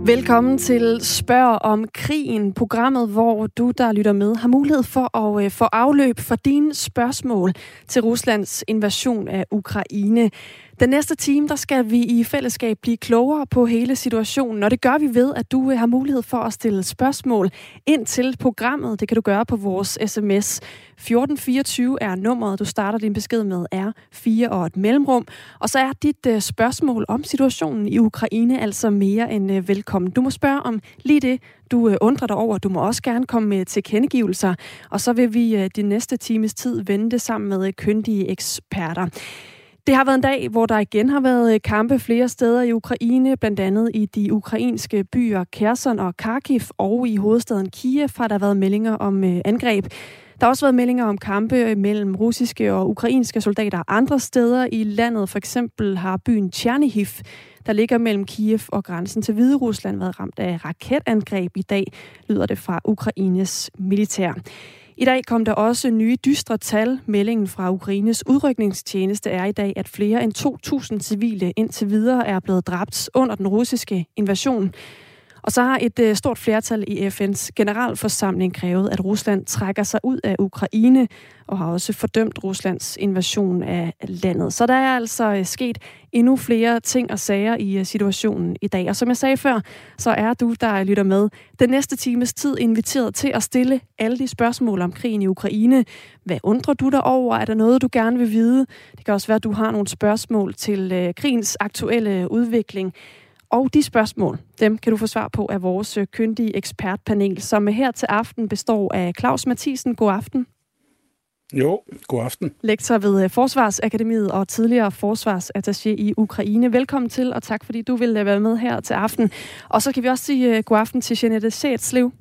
Velkommen til Spørg om krigen, programmet, hvor du, der lytter med, har mulighed for at få afløb for dine spørgsmål til Ruslands invasion af Ukraine. Den næste time, der skal vi i fællesskab blive klogere på hele situationen, og det gør vi ved, at du har mulighed for at stille spørgsmål ind til programmet. Det kan du gøre på vores sms. 1424 er nummeret, du starter din besked med R4 og et mellemrum. Og så er dit spørgsmål om situationen i Ukraine altså mere end velkommen. Du må spørge om lige det, du undrer dig over. Du må også gerne komme med tilkendegivelser, og så vil vi de næste times tid vende det sammen med kyndige eksperter. Det har været en dag, hvor der igen har været kampe flere steder i Ukraine, blandt andet i de ukrainske byer Kherson og Kharkiv, og i hovedstaden Kiev har der været meldinger om angreb. Der har også været meldinger om kampe mellem russiske og ukrainske soldater andre steder i landet. For eksempel har byen Chernihiv, der ligger mellem Kiev og grænsen til Hviderusland, været ramt af raketangreb i dag, lyder det fra Ukraines militær. I dag kom der også nye dystre tal. Meldingen fra Ukraines udrykningstjeneste er i dag, at flere end 2.000 civile indtil videre er blevet dræbt under den russiske invasion. Og så har et stort flertal i FN's generalforsamling krævet, at Rusland trækker sig ud af Ukraine, og har også fordømt Ruslands invasion af landet. Så der er altså sket endnu flere ting og sager i situationen i dag. Og som jeg sagde før, så er du, der lytter med, den næste times tid inviteret til at stille alle de spørgsmål om krigen i Ukraine. Hvad undrer du dig over? Er der noget, du gerne vil vide? Det kan også være, at du har nogle spørgsmål til krigens aktuelle udvikling. Og de spørgsmål, dem kan du få svar på af vores kyndige ekspertpanel, som her til aften består af Claus Mathisen. God aften. Jo, god aften. Lektor ved Forsvarsakademiet og tidligere forsvarsattaché i Ukraine. Velkommen til, og tak fordi du vil være med her til aften. Og så kan vi også sige god aften til Jeanette Sætslev.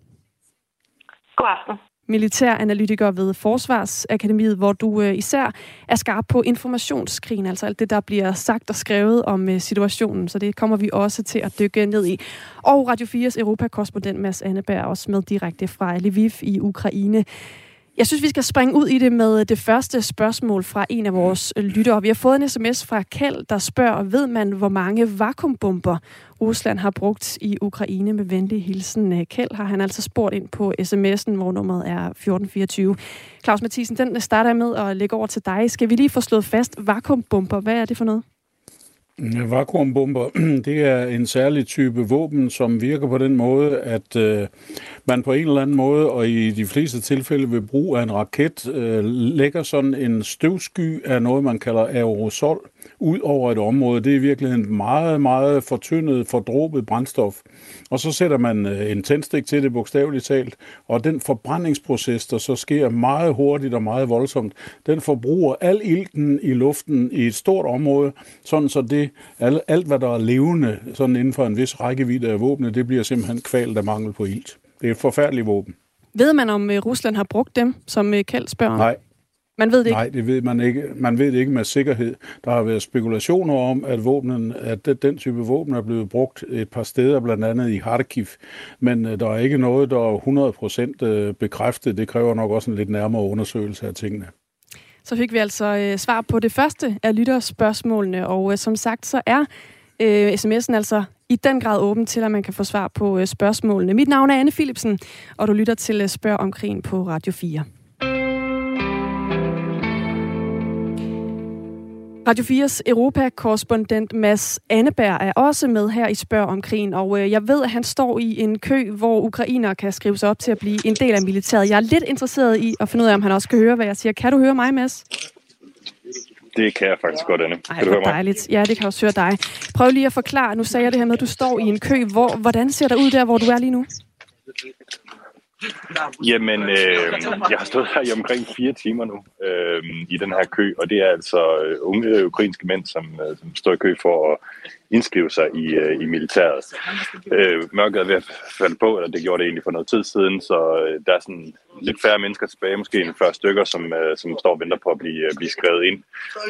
God aften. Militæranalytiker ved Forsvarsakademiet, hvor du især er skarp på informationskrigen, altså alt det, der bliver sagt og skrevet om situationen, så det kommer vi også til at dykke ned i. Og Radio 4's Europakorrespondent Mads Anneberg også med direkte fra Lviv i Ukraine. Jeg synes, vi skal springe ud i det med det første spørgsmål fra en af vores lyttere. Vi har fået en sms fra Kjeld, der spørger, ved man, hvor mange vakuumbomber Rusland har brugt i Ukraine? Med venlig hilsen Kjeld har han altså spurgt ind på sms'en, hvor nummeret er 1424. Claus Mathisen, den starter med at lægge over til dig. Skal vi lige få slået fast vakuumbomber? Hvad er det for noget? Vakuumbomber, det er en særlig type våben, som virker på den måde, at man på en eller anden måde, og i de fleste tilfælde ved brug af en raket, lægger sådan en støvsky af noget, man kalder aerosol, ud over et område. Det er i virkeligheden meget, meget fortyndet, fordråbet brændstof. Og så sætter man en tændstik til det, bogstaveligt talt, og den forbrændingsproces, der så sker meget hurtigt og meget voldsomt, den forbruger al ilten i luften i et stort område, sådan så det, alt hvad der er levende, sådan inden for en vis rækkevidde af våbne, det bliver simpelthen kvalt af mangel på ilt. Det er et forfærdeligt våben. Ved man, om Rusland har brugt dem, som Kjeld spørger? Nej. Man ved det ikke? Nej, det ved man ikke. Man ved det ikke med sikkerhed. Der har været spekulationer om, at den type våben er blevet brugt et par steder, blandt andet i Kharkiv. Men der er ikke noget, der er 100% bekræftet. Det kræver nok også en lidt nærmere undersøgelse af tingene. Så fik vi altså svar på det første af lytterspørgsmålene, og som sagt, så er sms'en altså i den grad åben til, at man kan få svar på spørgsmålene. Mit navn er Anne Philipsen, og du lytter til Spørg om krigen på Radio 4. Radio 4's Europakorrespondent Mads Anneberg er også med her i Spørg om krigen, og jeg ved, at han står i en kø, hvor ukrainere kan skrive sig op til at blive en del af militæret. Jeg er lidt interesseret i at finde ud af, om han også kan høre, hvad jeg siger. Kan du høre mig, Mads? Det kan jeg faktisk godt, Anne. Ej, hvor dejligt. Ja, det kan også høre dig. Prøv lige at forklare. Nu sagde jeg det her med, at du står i en kø. Hvordan ser det ud der, hvor du er lige nu? Jamen, jeg har stået her i omkring 4 timer nu i den her kø, og det er altså unge ukrainske mænd, som står i kø for at indskrive sig i militæret. Mørket er ved at falde på, eller det gjorde det egentlig for noget tid siden, så der er sådan lidt færre mennesker tilbage, måske en 40 stykker, som står og venter på at blive skrevet ind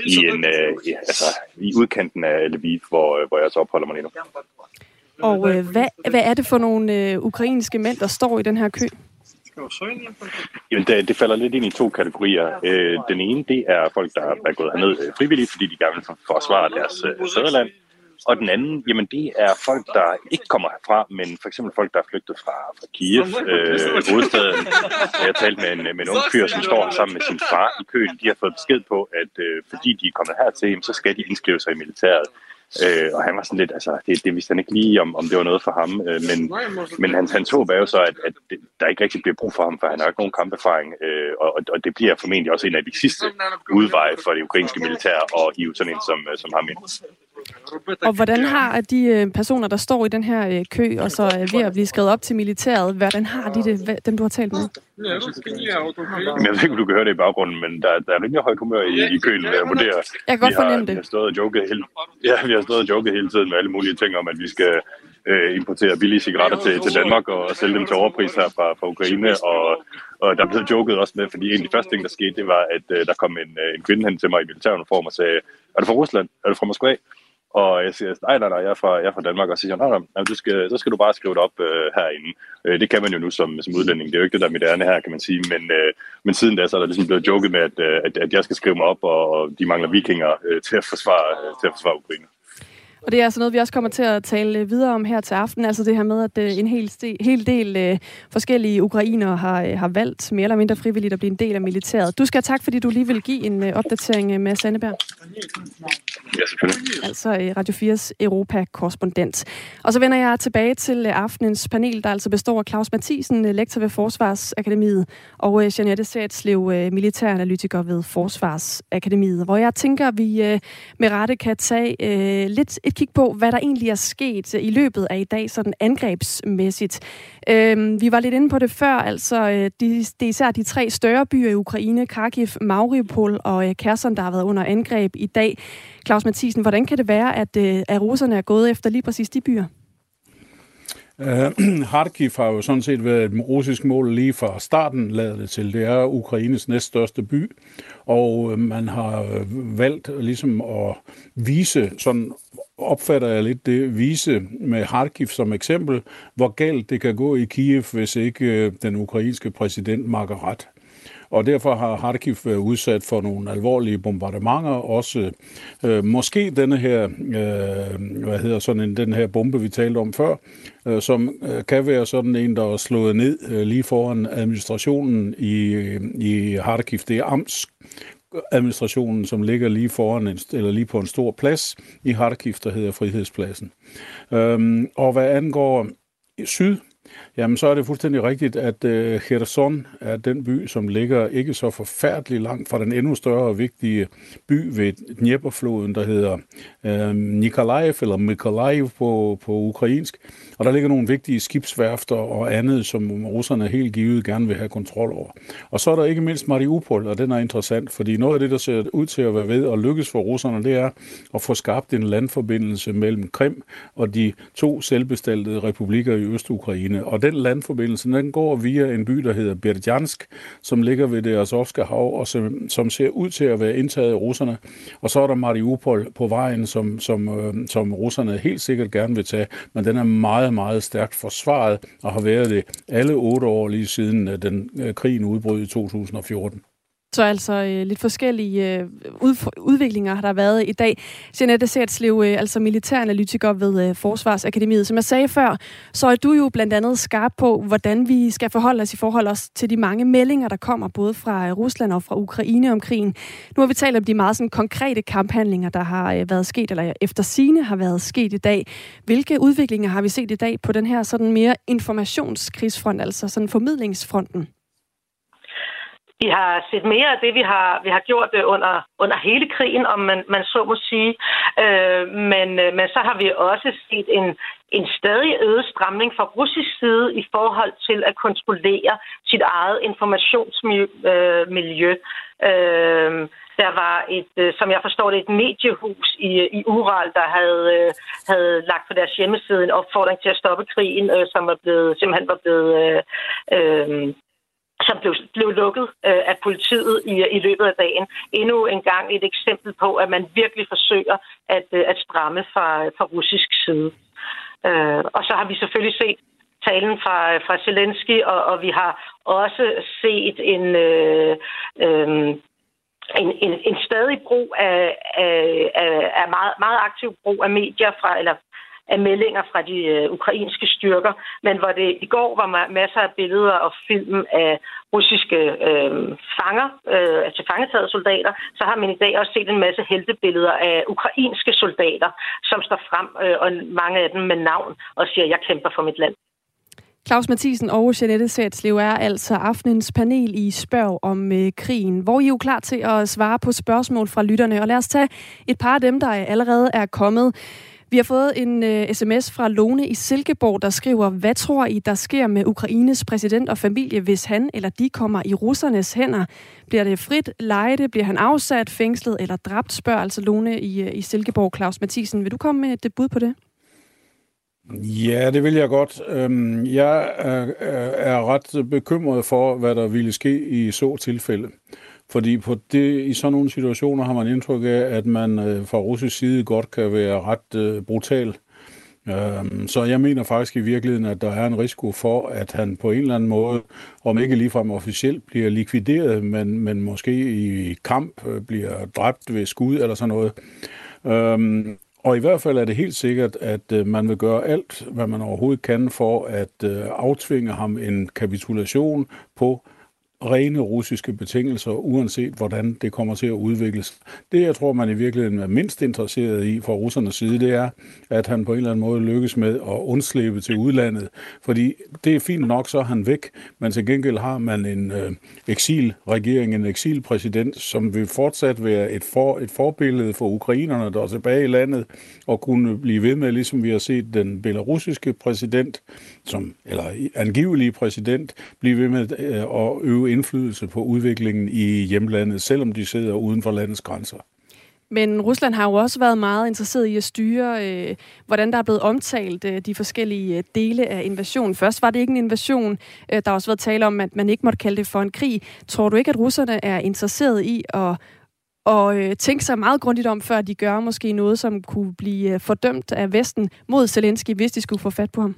i udkanten af Lviv, hvor jeg så opholder mig lige nu. Og hvad er det for nogle ukrainske mænd, der står i den her kø? Jamen, det falder lidt ind i 2 kategorier. Den ene, det er folk, der er gået herned frivilligt, fordi de gerne vil forsvare deres fædreland. Og den anden, jamen det er folk, der ikke kommer herfra, men for eksempel folk, der er flygtet fra Kiev, hovedstaden. Jeg har talt med en ung fyr, som står sammen med sin far i køen. De har fået besked på, at fordi de er kommet hertil, så skal de indskrive sig i militæret. Og han var sådan lidt, altså det vidste han ikke lige, om det var noget for ham, men hans håb er jo så, at der ikke rigtig bliver brug for ham, for han har ikke nogen kamperfaring, og det bliver formentlig også en af de sidste udveje for det ukrainske militær at hive sådan en som ham ind. Og hvordan har de personer, der står i den her kø, og så er ved at blive skrevet op til militæret, hvordan har de det, dem du har talt med? Jeg ved ikke, om du kan høre det i baggrunden, men der er rimelig højt humør i køen, jeg vurderer. Jeg kan godt fornemme det. Vi har stået og joket hele tiden med alle mulige ting om, at vi skal importere billige cigaretter til Danmark og sælge dem til overpris her fra Ukraine, og der blev joket også med, fordi en af de første ting, der skete, det var, at der kom en kvinde hen til mig i militæruniform og sagde, er du fra Rusland? Er du fra Moskva? Og jeg siger, nej, jeg er fra Danmark, og så siger nej, så skal du bare skrive det op herinde. Det kan man jo nu som udlænding, det er jo ikke det, der er mit ærne her, kan man sige, men siden da, så er der ligesom blevet joket med, at jeg skal skrive mig op, og de mangler vikinger til at forsvare Ukraine. Og det er altså noget, vi også kommer til at tale videre om her til aften. Altså det her med, at en hel del forskellige ukrainere har valgt mere eller mindre frivilligt at blive en del af militæret. Du skal have tak, fordi du lige vil give en opdatering med Sandeberg. Ja, selvfølgelig. Altså Radio 4's Europa-korrespondent. Og så vender jeg tilbage til aftenens panel, der altså består af Claus Mathisen, lektor ved Forsvarsakademiet, og Jeanette Sætslev, militæranalytiker ved Forsvarsakademiet, hvor jeg tænker, vi med rette kan tage lidt et kig på, hvad der egentlig er sket i løbet af i dag, sådan angrebsmæssigt. Vi var lidt inde på det før, altså det er især de 3 større byer i Ukraine, Kharkiv, Mariupol og Kherson, der har været under angreb i dag. Claus Mathisen, hvordan kan det være, at russerne er gået efter lige præcis de byer? Kharkiv har jo sådan set været et russisk mål lige fra starten, ladet det til. Det er Ukraines næststørste by, og man har valgt ligesom at vise, sådan opfatter jeg lidt det, vise med Kharkiv som eksempel, hvor galt det kan gå i Kiev, hvis ikke den ukrainske præsident makker ret. Og derfor har Kharkiv været udsat for nogle alvorlige bombardementer, også måske denne her, den her bombe, vi talte om før, som kan være sådan en, der er slået ned lige foran administrationen i Kharkiv. Det er amtsadministrationen, som ligger lige foran eller lige på en stor plads i Kharkiv, der hedder Frihedspladsen. Og hvad angår syd, jamen så er det fuldstændig rigtigt, at Kherson er den by, som ligger ikke så forfærdeligt langt fra den endnu større og vigtige by ved Dnieperfloden, der hedder Nikolaev eller Mykolaiv på ukrainsk. Og der ligger nogle vigtige skibsværfter og andet, som russerne helt givet gerne vil have kontrol over. Og så er der ikke mindst Mariupol, og den er interessant, fordi noget af det, der ser ud til at være ved at lykkes for russerne, det er at få skabt en landforbindelse mellem Krim og de 2 selvbestaltede republikker i Øst-Ukraine. Og den landforbindelse, den går via en by, der hedder Berdjansk, som ligger ved det Azovske hav, og som ser ud til at være indtaget af russerne. Og så er der Mariupol på vejen, som russerne helt sikkert gerne vil tage, men den er meget, meget stærkt forsvaret, og har været det alle 8 år lige siden krigen udbrød i 2014. Så altså lidt forskellige udviklinger har der været i dag. Jeanette Sætslev, altså militæranalytiker ved Forsvarsakademiet. Som jeg sagde før, så er du jo blandt andet skarp på, hvordan vi skal forholde os i forhold også til de mange meldinger, der kommer både fra Rusland og fra Ukraine om krigen. Nu har vi talt om de meget sådan, konkrete kamphandlinger, der har været sket, eller efter sigende har været sket i dag. Hvilke udviklinger har vi set i dag på den her sådan mere informationskrigsfront, altså sådan formidlingsfronten? Vi har set mere af det, vi har gjort under hele krigen, om man så må sige. Men så har vi også set en stadig øget stramning fra russisk side i forhold til at kontrollere sit eget informationsmiljø. Der var som jeg forstår det, et mediehus i Ural, der havde lagt på deres hjemmeside en opfordring til at stoppe krigen, som simpelthen var blevet som blev lukket af politiet i løbet af dagen. Endnu en gang et eksempel på, at man virkelig forsøger at stramme fra russisk side. Og så har vi selvfølgelig set talen fra Zelensky, og vi har også set en stadig brug af meget, meget aktiv brug af medier af meldinger fra de ukrainske styrker, men hvor det i går var masser af billeder og film af russiske fanger, altså fangetagede soldater, så har man i dag også set en masse heltebilleder af ukrainske soldater, som står frem, og mange af dem med navn, og siger, jeg kæmper for mit land. Claus Mathiesen og Jeanette Sætslev er altså aftenens panel i Spørg om krigen, hvor I er jo klar til at svare på spørgsmål fra lytterne. Og lad os tage et par af dem, der allerede er kommet. Vi har fået en sms fra Lone i Silkeborg, der skriver, hvad tror I, der sker med Ukraines præsident og familie, hvis han eller de kommer i russernes hænder? Bliver det frit lejde? Bliver han afsat, fængslet eller dræbt? Spørger altså Lone i Silkeborg. Claus Mathiesen, vil du komme med et bud på det? Ja, det vil jeg godt. Jeg er ret bekymret for, hvad der ville ske i så tilfælde. Fordi i sådan nogle situationer har man indtryk af, at man fra russisk side godt kan være ret brutal. Så jeg mener faktisk i virkeligheden, at der er en risiko for, at han på en eller anden måde, om ikke ligefrem officielt, bliver likvideret, men måske i kamp bliver dræbt ved skud eller sådan noget. Og i hvert fald er det helt sikkert, at man vil gøre alt, hvad man overhovedet kan for at aftvinge ham en kapitulation på rene russiske betingelser, uanset hvordan det kommer til at udvikles. Det, jeg tror, man i virkeligheden er mindst interesseret i fra russernes side, det er, at han på en eller anden måde lykkes med at undslippe til udlandet. Fordi det er fint nok, så er han væk, men til gengæld har man en eksilregering, en eksilpræsident, som vil fortsat være et forbillede for ukrainerne, der er tilbage i landet, og kunne blive ved med, ligesom vi har set den belarusiske præsident, eller angivelige præsident, blive ved med at øve indflydelse på udviklingen i hjemlandet, selvom de sidder uden for landets grænser. Men Rusland har jo også været meget interesseret i at styre, hvordan der er blevet omtalt de forskellige dele af invasionen. Først var det ikke en invasion. Der har også været tale om, at man ikke måtte kalde det for en krig. Tror du ikke, at russerne er interesseret i at tænke sig meget grundigt om, før de gør måske noget, som kunne blive fordømt af Vesten mod Zelensky, hvis de skulle få fat på ham?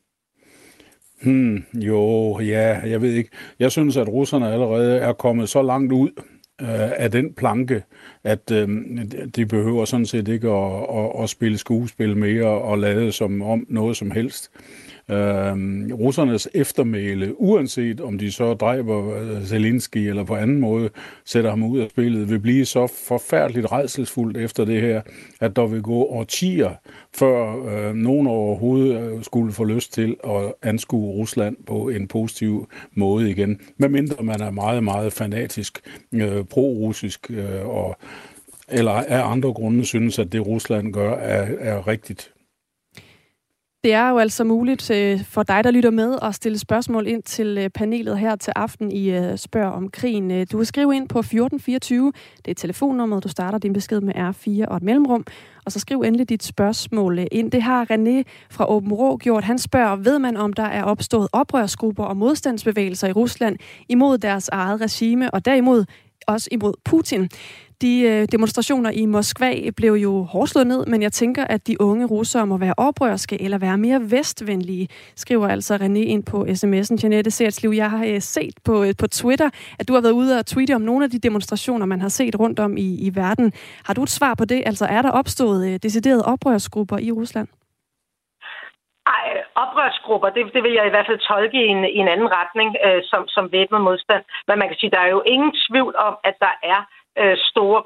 Jeg ved ikke. Jeg synes, at russerne allerede er kommet så langt ud af den planke, at de behøver sådan set ikke at spille skuespil mere og lade som om noget som helst. Russernes eftermæle, uanset om de så dræber Zelensky eller på anden måde sætter ham ud af spillet, vil blive så forfærdeligt rædselsfuldt efter det her, at der vil gå årtier, før nogen overhovedet skulle få lyst til at anskue Rusland på en positiv måde igen. Medmindre man er meget, meget fanatisk, pro-russisk, eller af andre grunde synes, at det Rusland gør er rigtigt. Det er jo altså muligt for dig, der lytter med, at stille spørgsmål ind til panelet her til aften i Spørg om krigen. Du kan skrive ind på 1424. Det er telefonnummeret. Du starter din besked med R4 og et mellemrum. Og så skriv endelig dit spørgsmål ind. Det har René fra Åben Rå gjort. Han spørger, ved man om der er opstået oprørsgrupper og modstandsbevægelser i Rusland imod deres eget regime, og derimod også imod Putin? De demonstrationer i Moskva blev jo hårdt slået ned, men jeg tænker, at de unge russere må være oprørske eller være mere vestvenlige, skriver altså René ind på sms'en. Jeanette Sætslev, jeg har set på Twitter, at du har været ude og tweete om nogle af de demonstrationer, man har set rundt om i verden. Har du et svar på det? Altså, er der opstået deciderede oprørsgrupper i Rusland? Oprørsgrupper, det vil jeg i hvert fald tolke i en anden retning, som væbnet modstand. Men man kan sige, der er jo ingen tvivl om, at der er store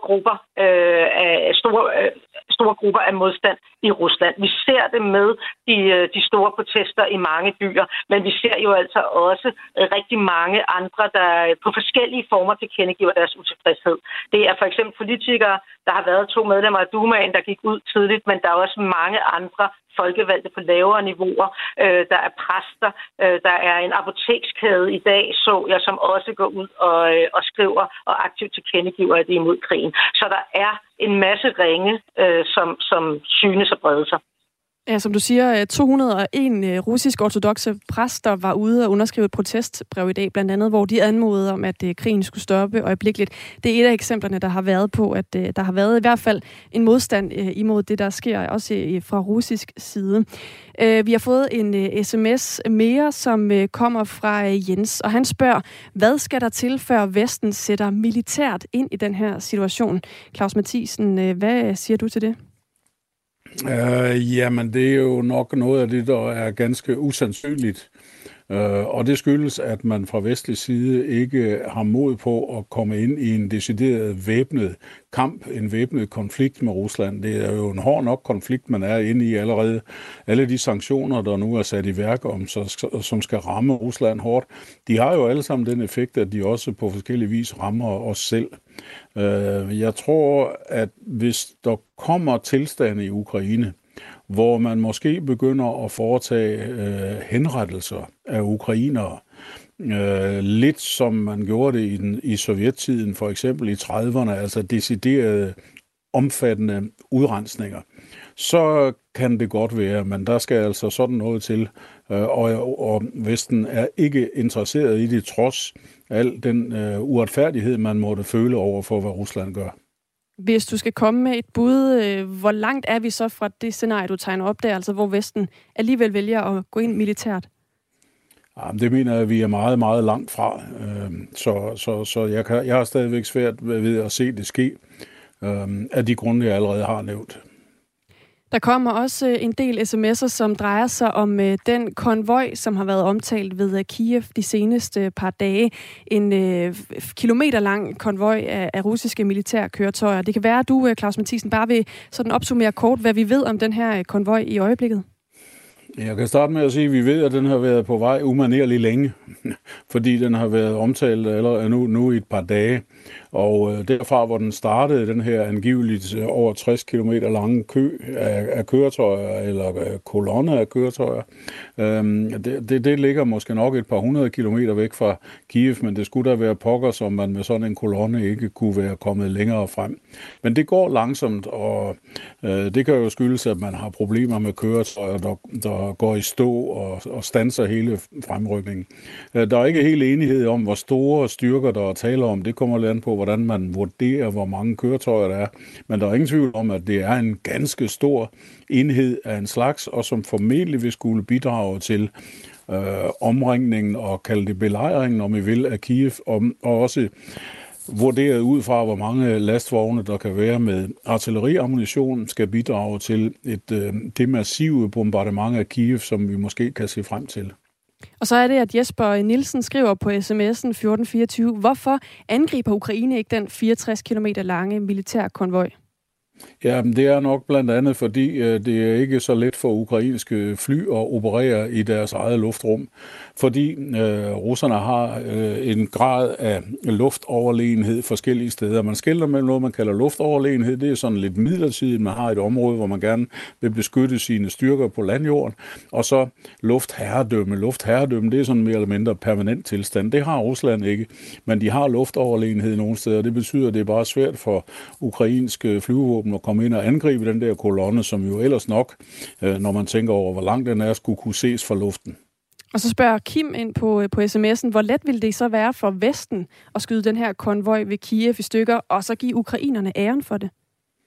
grupper af modstand i Rusland. Vi ser det med de store protester i mange byer, men vi ser jo altså også rigtig mange andre, der på forskellige former tilkendegiver deres utilfredshed. Det er for eksempel politikere, der har været 2 medlemmer af Dumaen, der gik ud tidligt, men der er også mange andre folkevalgte på lavere niveauer. Der er præster, der er en apotekskæde i dag, så jeg, som også går ud og skriver og aktivt tilkendegiver, at det er imod krigen. Så der er en masse ringe, som synes at brede sig. Ja, som du siger, 201 russisk-ortodokse præster var ude og underskrive et protestbrev i dag, blandt andet, hvor de anmodede om, at krigen skulle stoppe øjeblikkeligt. Det er et af eksemplerne, der har været på, at der har været i hvert fald en modstand imod det, der sker, også fra russisk side. Vi har fået en sms mere, som kommer fra Jens, og han spørger, hvad skal der til, før Vesten sætter militært ind i den her situation? Claus Mathiesen, hvad siger du til det? Jamen, det er jo nok noget af det, der er ganske usandsynligt. Og det skyldes, at man fra vestlig side ikke har mod på at komme ind i en decideret væbnet kamp, en væbnet konflikt med Rusland. Det er jo en hård nok konflikt, man er inde i allerede. Alle de sanktioner, der nu er sat i værk som skal ramme Rusland hårdt, de har jo alle sammen den effekt, at de også på forskellige vis rammer os selv. Jeg tror, at hvis der kommer tilstande i Ukraine, hvor man måske begynder at foretage henrettelser af ukrainere, lidt som man gjorde det i sovjettiden, for eksempel i 30'erne, altså deciderede omfattende udrensninger, så kan det godt være, men der skal altså sådan noget til, og Vesten er ikke interesseret i det, trods al den uretfærdighed, man måtte føle over for, hvad Rusland gør. Hvis du skal komme med et bud, hvor langt er vi så fra det scenarie, du tegner op der, altså hvor Vesten alligevel vælger at gå ind militært? Jamen, det mener jeg, at vi er meget, meget langt fra. Så jeg har stadigvæk svært ved at se det ske, af de grunde, jeg allerede har nævnt. Der kommer også en del sms'er, som drejer sig om den konvoj, som har været omtalt ved Kiev de seneste par dage. En kilometerlang konvoj af russiske militærkøretøjer. Det kan være, at du, Claus Mathiesen, bare vil sådan opsummere kort, hvad vi ved om den her konvoj i øjeblikket. Jeg kan starte med at sige, at vi ved, at den har været på vej umanerligt længe, fordi den har været omtalt nu i et par dage. Og derfra, hvor den startede, den her angiveligt over 60 km lange kø af køretøjer, eller kolonner af køretøjer, det ligger måske nok et par 100 kilometer væk fra Kiev, men det skulle da være pokker, som man med sådan en kolonne ikke kunne være kommet længere frem. Men det går langsomt, og det kan jo skyldes, at man har problemer med køretøjer, der går i stå og standser hele fremrykningen. Der er ikke helt enighed om, hvor store styrker der er tale om. Det kommer lidt an på, hvordan man vurderer, hvor mange køretøjer der er. Men der er ingen tvivl om, at det er en ganske stor enhed af en slags, og som formentlig vil skulle bidrage til omringningen og kalde det belejringen, om I vil, af Kiev, og også vurderet ud fra, hvor mange lastvogne, der kan være med artilleriammunition, skal bidrage til det massive bombardement af Kiev, som vi måske kan se frem til. Og så er det, at Jesper Nielsen skriver på sms'en 1424, hvorfor angriber Ukraine ikke den 64 km lange militærkonvoj? Ja, det er nok blandt andet, fordi det er ikke så let for ukrainske fly at operere i deres eget luftrum, fordi russerne har en grad af luftoverlegenhed forskellige steder. Man skelner mellem noget, man kalder luftoverlegenhed. Det er sådan lidt midlertidigt. Man har et område, hvor man gerne vil beskytte sine styrker på landjorden, og så luftherredømme. Luftherredømme, det er sådan mere eller mindre permanent tilstand. Det har Rusland ikke, men de har luftoverlegenhed nogle steder. Det betyder, at det er bare svært for ukrainske flyvevåben at komme ind og angribe den der kolonne, som jo ellers nok, når man tænker over, hvor lang den er, skulle kunne ses fra luften. Og så spørger Kim ind på sms'en, hvor let ville det så være for Vesten at skyde den her konvoj ved Kiev i stykker, og så give ukrainerne æren for det?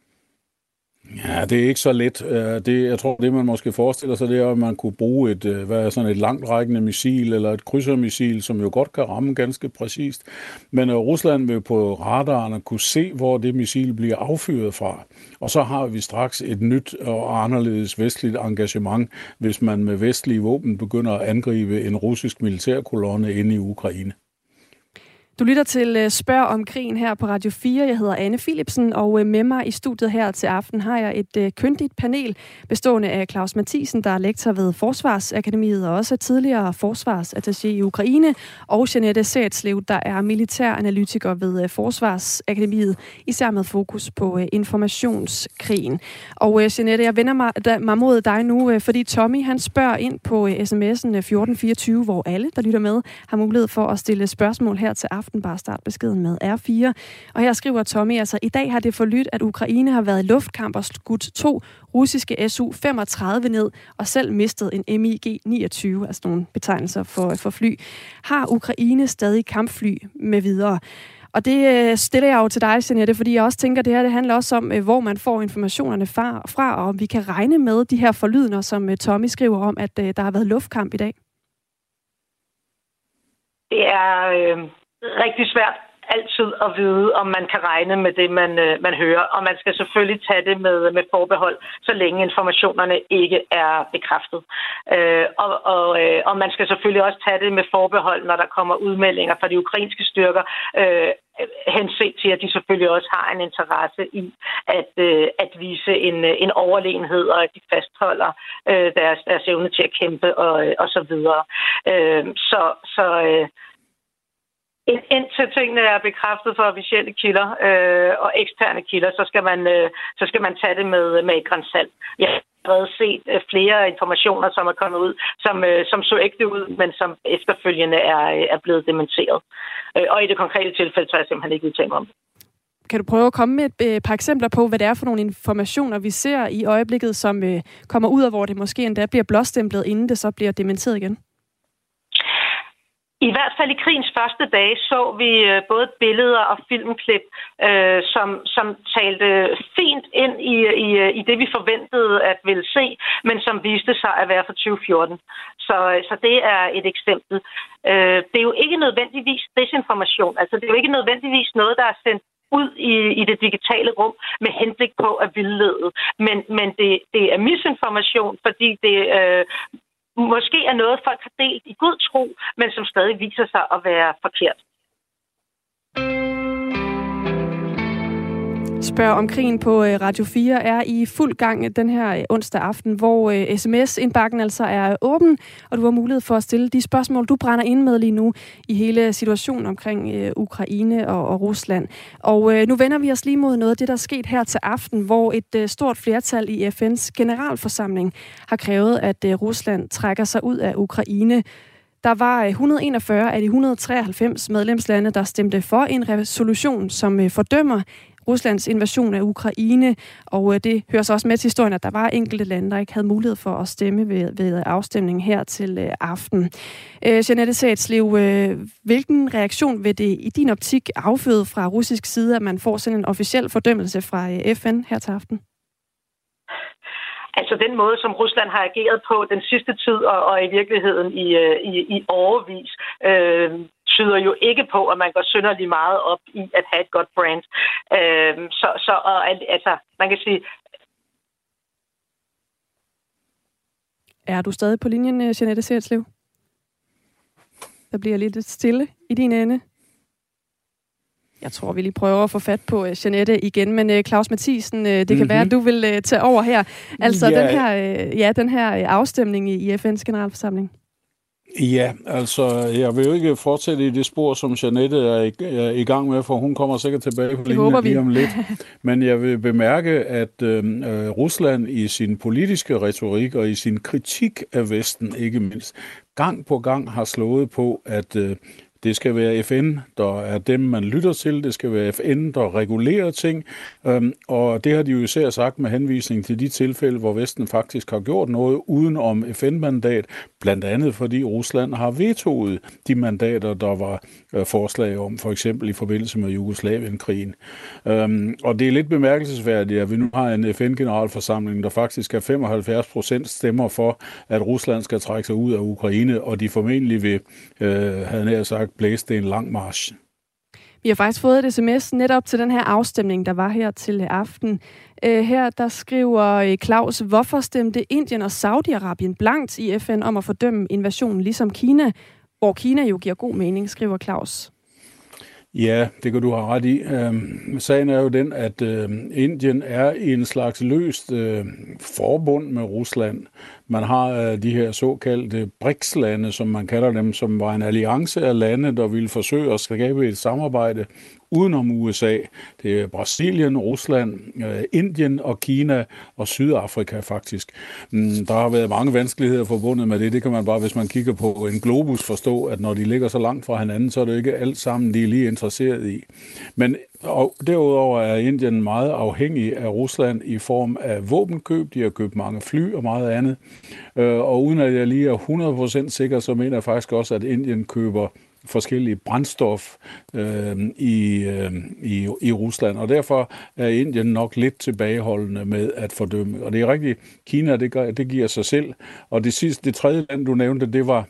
Ja, det er ikke så let. Jeg tror, det man måske forestiller sig, det er, at man kunne bruge et langtrækkende missil eller et krydsermissil, som jo godt kan ramme ganske præcist. Men Rusland vil på radarerne kunne se, hvor det missil bliver affyret fra. Og så har vi straks et nyt og anderledes vestligt engagement, hvis man med vestlige våben begynder at angribe en russisk militærkolonne inde i Ukraine. Du lytter til Spørg om krigen her på Radio 4. Jeg hedder Anne Philipsen, og med mig i studiet her til aften har jeg et kyndigt panel bestående af Claus Mathiesen, der er lektor ved Forsvarsakademiet og også tidligere forsvarsattaché i Ukraine, og Jeanette Sætslev, der er militæranalytiker ved Forsvarsakademiet, især med fokus på informationskrigen. Og Jeanette, jeg vender mig mod dig nu, fordi Tommy han spørger ind på sms'en 1424, hvor alle, der lytter med, har mulighed for at stille spørgsmål her til aften. aften. Bare start beskeden med R4. Og her skriver Tommy, altså i dag har det forlydt, at Ukraine har været i luftkamp og skudt 2 russiske Su-35 ned, og selv mistet en MiG-29, altså nogle betegnelser for fly. Har Ukraine stadig kampfly med videre? Og det stiller jeg jo til dig, Jeanette, fordi jeg også tænker, at det her det handler også om, hvor man får informationerne fra, og om vi kan regne med de her forlydender, som Tommy skriver om, at der har været luftkamp i dag. Det er rigtig svært altid at vide, om man kan regne med det, man hører. Og man skal selvfølgelig tage det med forbehold, så længe informationerne ikke er bekræftet. Og man skal selvfølgelig også tage det med forbehold, når der kommer udmeldinger fra de ukrainske styrker, henset til, at de selvfølgelig også har en interesse i at vise en overlegenhed, og at de fastholder deres evne til at kæmpe og så videre. Indtil tingene er bekræftet for officielle kilder og eksterne kilder, så skal man tage det med et gran salt. Jeg har allerede set flere informationer, som er kommet ud, som så ægte ud, men som efterfølgende er blevet dementeret. Og i det konkrete tilfælde, så er jeg simpelthen ikke udtalt om det. Kan du prøve at komme med et par eksempler på, hvad det er for nogle informationer, vi ser i øjeblikket, som kommer ud af, hvor det måske endda bliver blåstemplet, inden det så bliver dementeret igen? I hvert fald i krigens første dage så vi både billeder og filmklip, som talte fint ind i det, vi forventede at ville se, men som viste sig at være fra 2014. Så det er et eksempel. Det er jo ikke nødvendigvis desinformation. Altså, det er jo ikke nødvendigvis noget, der er sendt ud i det digitale rum med henblik på at vildlede. Men det er misinformation, fordi det måske er noget, folk har delt i god tro, men som stadig viser sig at være forkert. Spørg om krigen på Radio 4 er i fuld gang den her onsdag aften, hvor sms-indbakken altså er åben, og du har mulighed for at stille de spørgsmål, du brænder ind med lige nu i hele situationen omkring Ukraine og Rusland. Og nu vender vi os lige mod noget af det, der er sket her til aften, hvor et stort flertal i FN's generalforsamling har krævet, at Rusland trækker sig ud af Ukraine. Der var 141 af de 193 medlemslande, der stemte for en resolution, som fordømmer Ruslands invasion af Ukraine, og det hører så også med til historien, at der var enkelte lande, der ikke havde mulighed for at stemme ved afstemningen her til aften. Jeanette Sætslev, hvilken reaktion vil det i din optik afføde fra russisk side, at man får sådan en officiel fordømmelse fra FN her til aften? Altså den måde, som Rusland har ageret på den sidste tid, og i virkeligheden i årevis, tyder jo ikke på, at man går synderligt meget op i at have et godt brand. Altså, man kan sige... Er du stadig på linjen, Jeanette Sætslev? Der bliver lidt stille i din ende. Jeg tror, vi lige prøver at få fat på Jeanette igen, men Claus Mathiesen, det kan være, at du vil tage over her. Altså den her afstemning i FN's generalforsamling. Ja, altså, jeg vil jo ikke fortsætte i det spor, som Jeanette er i gang med, for hun kommer sikkert tilbage på linjen lige om lidt. Men jeg vil bemærke, at Rusland i sin politiske retorik og i sin kritik af Vesten, ikke mindst, gang på gang har slået på, at det skal være FN, der er dem, man lytter til. Det skal være FN, der regulerer ting. Og det har de jo især sagt med henvisning til de tilfælde, hvor Vesten faktisk har gjort noget uden om FN-mandat. Blandt andet fordi Rusland har vetoet de mandater, der var forslag om, for eksempel i forbindelse med Jugoslavien-krigen. Og det er lidt bemærkelsesværdigt, at vi nu har en FN-generalforsamling, der faktisk er 75% stemmer for, at Rusland skal trække sig ud af Ukraine, og de formentlig vil, havde nær sagt, blæse det en lang march. Vi har faktisk fået et sms netop til den her afstemning, der var her til aften. Her der skriver Claus, hvorfor stemte Indien og Saudi-Arabien blankt i FN om at fordømme invasionen, ligesom Kina, hvor Kina jo giver god mening, skriver Claus. Ja, det kan du have ret i. Sagen er jo den, at Indien er i en slags løst forbund med Rusland. Man har de her såkaldte BRICS-lande, som man kalder dem, som var en alliance af lande, der ville forsøge at skabe et samarbejde udenom USA. Det er Brasilien, Rusland, Indien og Kina og Sydafrika faktisk. Der har været mange vanskeligheder forbundet med det. Det kan man bare, hvis man kigger på en globus, forstå, at når de ligger så langt fra hinanden, så er det ikke alt sammen, de er lige interesseret i. Men og derudover er Indien meget afhængig af Rusland i form af våbenkøb. De har købt mange fly og meget andet. Og uden at jeg lige er 100% sikker, så mener jeg faktisk også, at Indien køber forskellige brændstof i Rusland. Og derfor er Indien nok lidt tilbageholdende med at fordømme. Og det er rigtigt, Kina, det giver sig selv. Og det tredje land, du nævnte, det var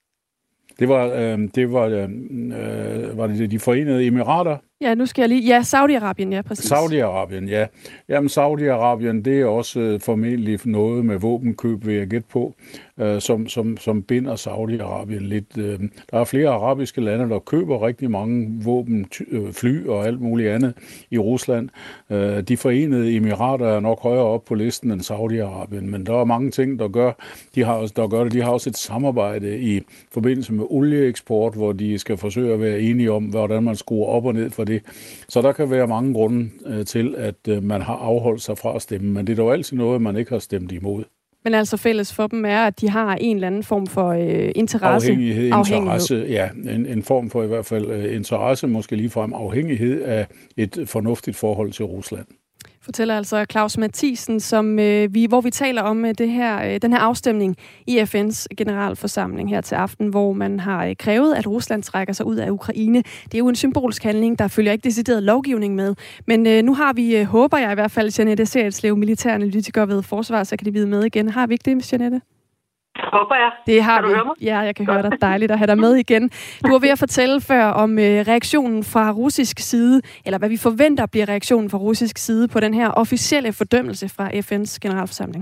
de Forenede Emirater. Ja, nu skal jeg lige... Ja, Saudi-Arabien, ja, præcis. Saudi-Arabien, ja. Jamen, Saudi-Arabien, det er også formentlig noget med våbenkøb, vil jeg gætte på, som binder Saudi-Arabien lidt. Der er flere arabiske lande, der køber rigtig mange våben, fly og alt muligt andet i Rusland. De Forenede Emirater er nok højere op på listen end Saudi-Arabien, men der er mange ting, der gør det. De har også et samarbejde i forbindelse med olieeksport, hvor de skal forsøge at være enige om, hvordan man skruer op og ned for det. Så der kan være mange grunde til, at man har afholdt sig fra at stemme, men det er dog altid noget, man ikke har stemt imod. Men altså fælles for dem er, at de har en eller anden form for interesse. Interesse, ja. En form for i hvert fald interesse, måske ligefrem afhængighed af et fornuftigt forhold til Rusland. Fortæller altså Claus Mathiesen, hvor vi taler om den her afstemning i FN's generalforsamling her til aften, hvor man har krævet, at Rusland trækker sig ud af Ukraine. Det er jo en symbolsk handling, der følger ikke decideret lovgivning med. Men nu har vi, håber jeg i hvert fald, Jeanette Seretslev, militæranalytiker ved Forsvarsakademiet med igen. Har vi ikke det, Jeanette? Håber jeg. Det har vi. Ja, jeg kan høre dig. Dejligt at have dig med igen. Du var ved at fortælle før om reaktionen fra russisk side, eller hvad vi forventer bliver reaktionen fra russisk side på den her officielle fordømmelse fra FN's generalforsamling.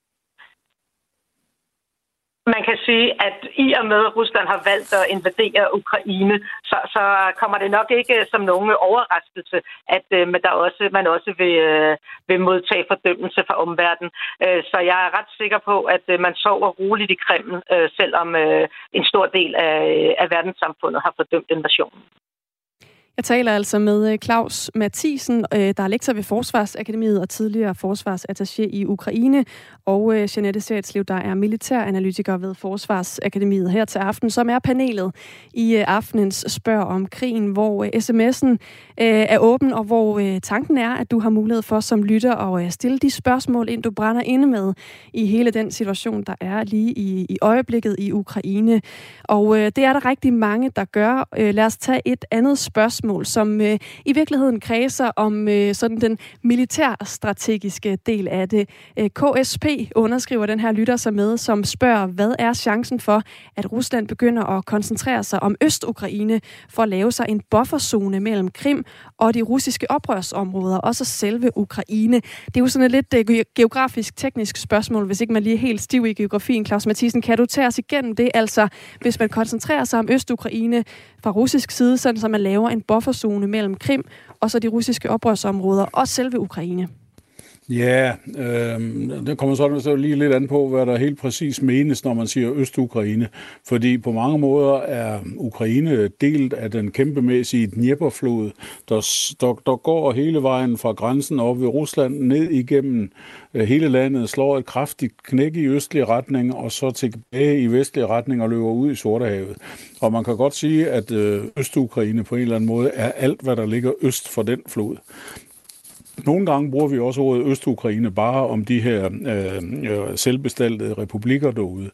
Man kan sige, at i og med, at Rusland har valgt at invadere Ukraine, så kommer det nok ikke som nogen overraskelse, at man også vil modtage fordømmelse fra omverdenen. Så jeg er ret sikker på, at man sover roligt i Kreml, selvom en stor del af verdenssamfundet har fordømt invasionen. Jeg taler altså med Claus Mathiesen, der er lektor ved Forsvarsakademiet og tidligere forsvarsattaché i Ukraine, og Jeanette Seretslev, der er militæranalytiker ved Forsvarsakademiet her til aften, som er panelet i aftenens Spørg om krigen, hvor sms'en er åben, og hvor tanken er, at du har mulighed for som lytter at stille de spørgsmål, ind du brænder inde med i hele den situation, der er lige i øjeblikket i Ukraine. Og det er der rigtig mange, der gør. Lad os tage et andet spørgsmål, som i virkeligheden kredser om sådan den militærstrategiske del af det. KSP underskriver den her lytter sig med, som spørger, hvad er chancen for, at Rusland begynder at koncentrere sig om Øst-Ukraine for at lave sig en bufferzone mellem Krim og de russiske oprørsområder, også selve Ukraine. Det er jo sådan et lidt geografisk-teknisk spørgsmål, hvis ikke man lige er helt stiv i geografien. Claus Mathiesen, kan du tage os igennem det? Altså, hvis man koncentrerer sig om Øst-Ukraine fra russisk side, sådan så man laver en bufferzone mellem Krim og så de russiske oprørsområder og selve Ukraine. Ja, det kommer så lige lidt an på, hvad der helt præcis menes, når man siger Øst-Ukraine. Fordi på mange måder er Ukraine delt af den kæmpemæssige Dnieperflod, der går hele vejen fra grænsen op ved Rusland ned igennem hele landet, slår et kraftigt knæk i østlig retning, og så tilbage i vestlig retning og løber ud i Sortehavet. Og man kan godt sige, at Øst-Ukraine på en eller anden måde er alt, hvad der ligger øst for den flod. Nogle gange bruger vi også ordet Øst-Ukraine bare om de her selvbestaltede republikker derude.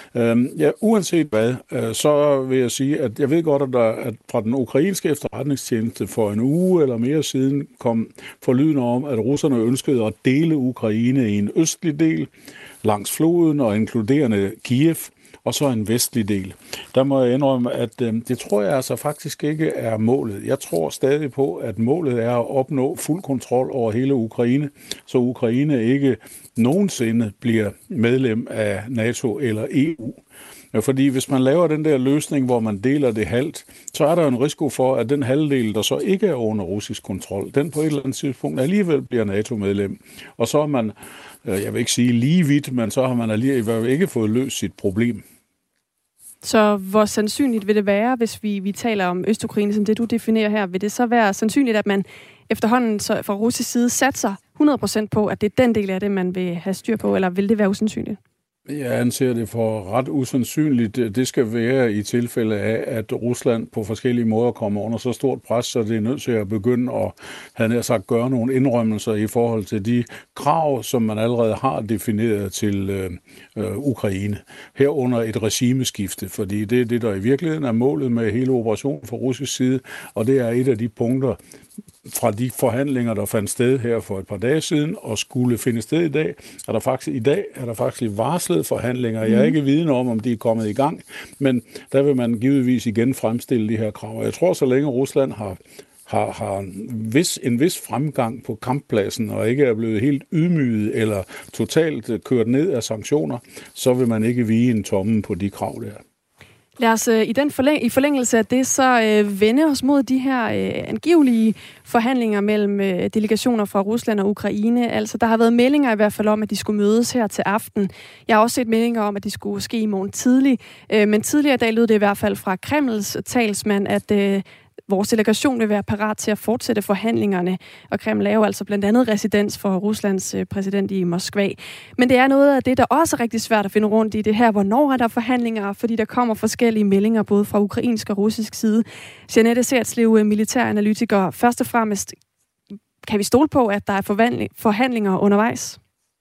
Uanset hvad, så vil jeg sige, at jeg ved godt, at fra den ukrainske efterretningstjeneste for en uge eller mere siden kom forlydende om, at russerne ønskede at dele Ukraine i en østlig del langs floden og inkluderende Kiev, og så en vestlig del. Der må jeg indrømme, at det tror jeg altså faktisk ikke er målet. Jeg tror stadig på, at målet er at opnå fuld kontrol over hele Ukraine, så Ukraine ikke nogensinde bliver medlem af NATO eller EU. Fordi hvis man laver den der løsning, hvor man deler det halvt, så er der en risiko for, at den halvdel, der så ikke er under russisk kontrol, den på et eller andet tidspunkt alligevel bliver NATO-medlem. Og så er man, jeg vil ikke sige lige vidt, men så har man alligevel ikke fået løst sit problem. Så hvor sandsynligt vil det være, hvis vi taler om Østukraine, som det du definerer her, vil det så være sandsynligt, at man efterhånden så fra russisk side satser 100% på, at det er den del af det, man vil have styr på, eller vil det være usandsynligt? Jeg anser det for ret usandsynligt. Det skal være i tilfælde af, at Rusland på forskellige måder kommer under så stort pres, så det er nødt til at begynde at, havde jeg sagt, gøre nogle indrømmelser i forhold til de krav, som man allerede har defineret til Ukraine. Herunder et regimeskifte, fordi det er det, der i virkeligheden er målet med hele operationen fra russisk side, og det er et af de punkter fra de forhandlinger, der fandt sted her for et par dage siden, og skulle finde sted i dag. I dag er der faktisk varslet forhandlinger. Jeg er ikke vidende om de er kommet i gang, men der vil man givetvis igen fremstille de her krav. Jeg tror, så længe Rusland har en vis fremgang på kamppladsen, og ikke er blevet helt ydmyget eller totalt kørt ned af sanktioner, så vil man ikke vige en tomme på de krav der. Lad os i forlængelse af det så vende os mod de her angivelige forhandlinger mellem delegationer fra Rusland og Ukraine. Altså, der har været meldinger i hvert fald om, at de skulle mødes her til aften. Jeg har også set meldinger om, at de skulle ske i morgen tidlig. Men tidligere i dag lød det i hvert fald fra Kremls talsmand, at vores delegation vil være parat til at fortsætte forhandlingerne, og Kreml er jo altså blandt andet residens for Ruslands præsident i Moskva. Men det er noget af det, der også er rigtig svært at finde rundt i det her. Hvornår er der forhandlinger? Fordi der kommer forskellige meldinger, både fra ukrainsk og russisk side. Jeanette Sertslev, militæranalytiker. Først og fremmest, kan vi stole på, at der er forhandlinger undervejs?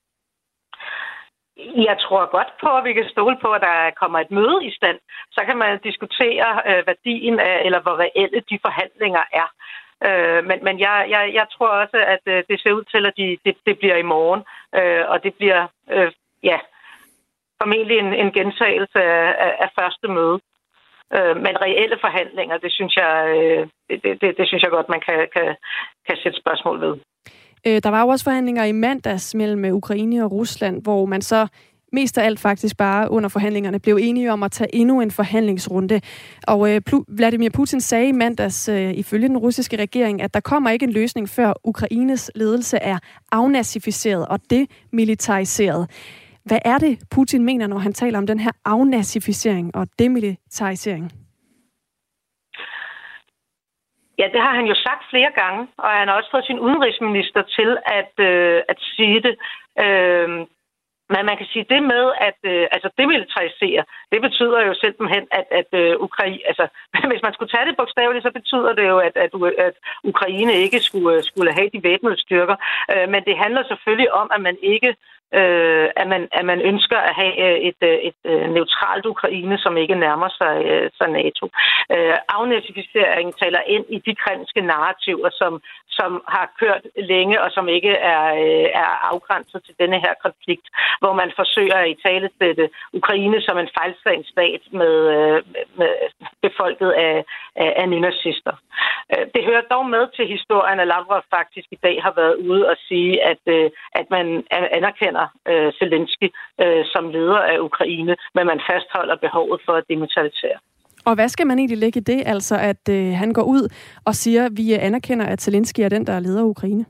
Jeg tror godt på, at vi kan stole på, at der kommer et møde i stand. Så kan man diskutere værdien af, eller hvor reelle de forhandlinger er. Men jeg tror også, at det ser ud til, at det bliver i morgen. Og det bliver formentlig en gentagelse af første møde. Men reelle forhandlinger, det synes jeg godt, man kan sætte spørgsmål ved. Der var jo også forhandlinger i mandags mellem Ukraine og Rusland, hvor man så mest af alt faktisk bare under forhandlingerne blev enige om at tage endnu en forhandlingsrunde. Og Vladimir Putin sagde i mandags ifølge den russiske regering, at der kommer ikke en løsning, før Ukraines ledelse er afnazificeret og demilitariseret. Hvad er det, Putin mener, når han taler om den her afnazificering og demilitarisering? Ja, det har han jo sagt flere gange, og han har også fået sin udenrigsminister til at sige det. Men man kan sige det med, at demilitarisere, det betyder jo simpelthen, at Ukraine, altså hvis man skulle tage det bogstaveligt, så betyder det jo, at Ukraine ikke skulle have de væbnede styrker. Men det handler selvfølgelig om, at man ikke at man ønsker at have et neutralt Ukraine, som ikke nærmer sig NATO. Afnazificeringen taler ind i de kremlske narrativer, som har kørt længe, og som ikke er afgrænset til denne her konflikt, hvor man forsøger at italesætte Ukraine som en fejlslagen stat med befolket af nynazister. Det hører dog med til historien, at Lavrov faktisk i dag har været ude og sige, at man anerkender Zelensky som leder af Ukraine, men man fastholder behovet for at demilitarisere. Og hvad skal man egentlig lægge i det, altså at han går ud og siger, at vi anerkender, at Zelensky er den, der leder af Ukraine?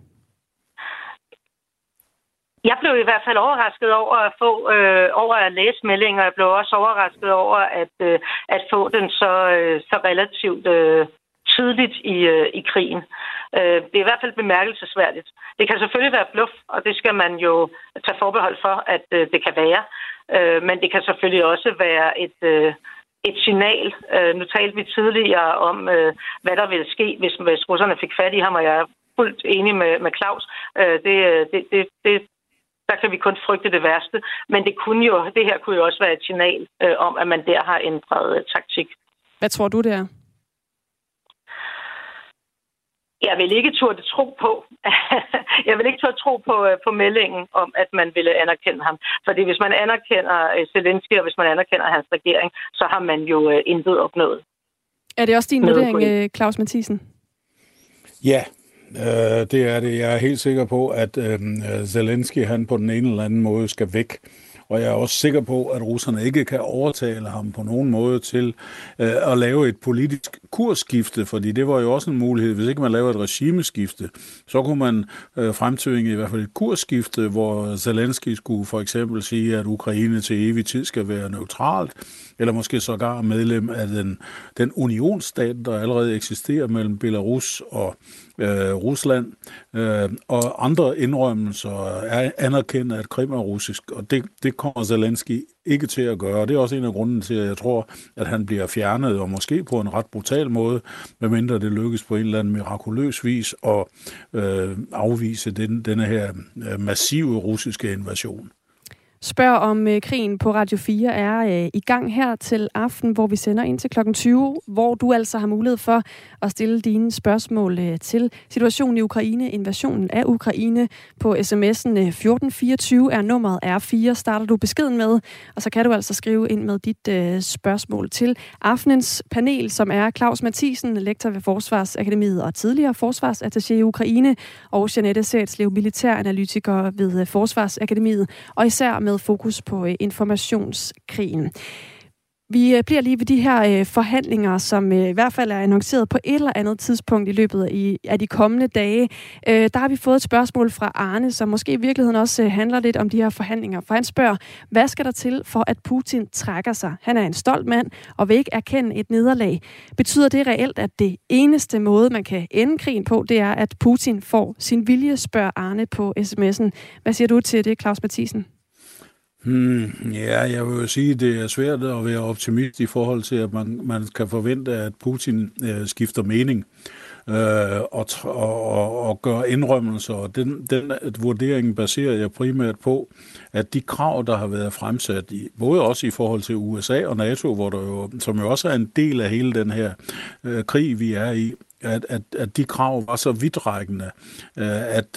Jeg blev i hvert fald overrasket over at læse meldinger. Jeg blev også overrasket over at få den så relativt tidligt i krigen. Det er i hvert fald bemærkelsesværdigt. Det kan selvfølgelig være bluff, og det skal man jo tage forbehold for, at det kan være. Men det kan selvfølgelig også være et signal. Nu talte vi tidligere om, hvad der ville ske, hvis russerne fik fat i ham, og jeg er fuldt enig med Claus. Der kan vi kun frygte det værste. Men det her kunne jo også være et signal om, at man der har ændret taktik. Hvad tror du, det er? Jeg vil ikke turde tro på meldingen om, at man ville anerkende ham. Fordi hvis man anerkender Zelensky, og hvis man anerkender hans regering, så har man jo intet opnået. Er det også din vurdering, Claus Mathiesen? Ja, det er det. Jeg er helt sikker på, at Zelensky han på den ene eller anden måde skal væk. Og jeg er også sikker på, at russerne ikke kan overtale ham på nogen måde til at lave et politisk kursskifte, fordi det var jo også en mulighed. Hvis ikke man laver et regimeskifte, så kunne man fremtvinge i hvert fald et kursskifte, hvor Zelensky skulle for eksempel sige, at Ukraine til evig tid skal være neutralt, eller måske sågar medlem af den unionsstat, der allerede eksisterer mellem Belarus og Rusland, og andre indrømmelser er anerkendt, at Krim er russisk, og det kommer Zelensky ikke til at gøre. Det er også en af grunden til, at jeg tror, at han bliver fjernet, og måske på en ret brutal måde, medmindre det lykkes på en eller anden mirakuløs vis at afvise denne her massive russiske invasion. Spørg om krigen på Radio 4 er i gang her til aften, hvor vi sender ind til kl. 20, hvor du altså har mulighed for at stille dine spørgsmål til situationen i Ukraine, invasionen af Ukraine. På sms'en 1424 er nummeret R4, starter du beskeden med, og så kan du altså skrive ind med dit spørgsmål til aftenens panel, som er Claus Mathisen, lektor ved Forsvarsakademiet og tidligere forsvarsattaché i Ukraine, og Jeanette Sætslev, militæranalytiker ved Forsvarsakademiet, og især med fokus på informationskrigen. Vi bliver lige ved de her forhandlinger, som i hvert fald er annonceret på et eller andet tidspunkt i løbet af de kommende dage. Der har vi fået et spørgsmål fra Arne, som måske i virkeligheden også handler lidt om de her forhandlinger. For han spørger, hvad skal der til for, at Putin trækker sig? Han er en stolt mand og vil ikke erkende et nederlag. Betyder det reelt, at det eneste måde, man kan ende krigen på, det er, at Putin får sin vilje, spørger Arne på sms'en. Hvad siger du til det, Claus Mathisen? Ja, jeg vil jo sige, at det er svært at være optimist i forhold til, at man kan forvente, at Putin skifter mening og gør indrømmelser. Og den vurdering baserer jeg primært på, at de krav, der har været fremsat, både også i forhold til USA og NATO, hvor der jo, som jo også er en del af hele den her krig, vi er i, at de krav var så vidtrækkende, at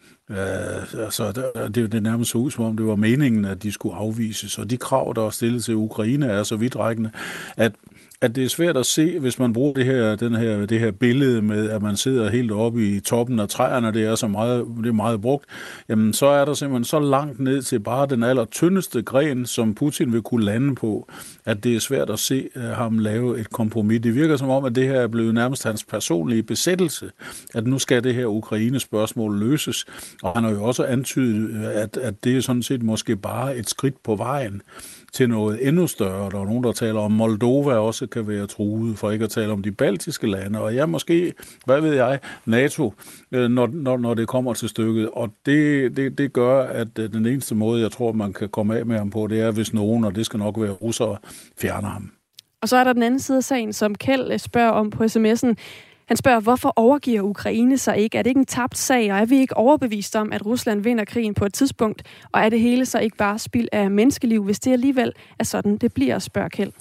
det nærmest så ud, som om det var meningen, at de skulle afvises. Og de krav, der er stillet til Ukraine, er så vidtrækkende, at det er svært at se, hvis man bruger det her billede med, at man sidder helt oppe i toppen af træerne, det er meget brugt, jamen så er der simpelthen så langt ned til bare den allertyndeste gren, som Putin vil kunne lande på, at det er svært at se ham lave et kompromis. Det virker som om, at det her er blevet nærmest hans personlige besættelse, at nu skal det her Ukraine-spørgsmål løses, og han har jo også antydet, at det er sådan set måske bare et skridt på vejen til noget endnu større. Der er nogen, der taler om Moldova også kan være truet, for ikke at tale om de baltiske lande, og ja, måske, hvad ved jeg, NATO, når det kommer til stykket. Og det gør, at den eneste måde, jeg tror, man kan komme af med ham på, det er, hvis nogen, og det skal nok være russere, fjerner ham. Og så er der den anden side af sagen, som Kjeld spørger om på sms'en. Han spørger, hvorfor overgiver Ukraine sig ikke? Er det ikke en tabt sag, og er vi ikke overbevist om, at Rusland vinder krigen på et tidspunkt? Og er det hele så ikke bare spild af menneskeliv, hvis det alligevel er sådan, det bliver, spørger Kjeld?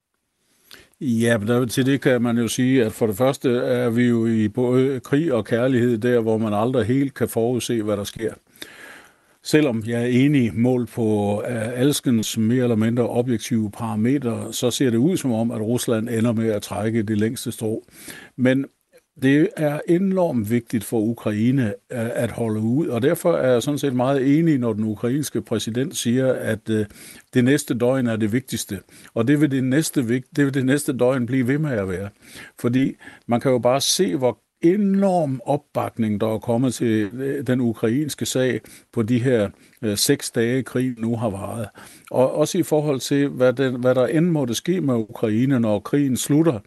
Ja, men til det kan man jo sige, at for det første er vi jo i både krig og kærlighed der, hvor man aldrig helt kan forudse, hvad der sker. Selvom jeg er enig mål på alskens mere eller mindre objektive parametre, så ser det ud som om, at Rusland ender med at trække det længste strå. Men det er enormt vigtigt for Ukraine at holde ud, og derfor er jeg sådan set meget enig, når den ukrainske præsident siger, at det næste døgn er det vigtigste. Og det vil det næste døgn blive ved med at være. Fordi man kan jo bare se, hvor enorm opbakning, der er kommet til den ukrainske sag på de her 6 dage, krigen nu har varet. Og også i forhold til, hvad der end måtte ske med Ukraine, når krigen slutter.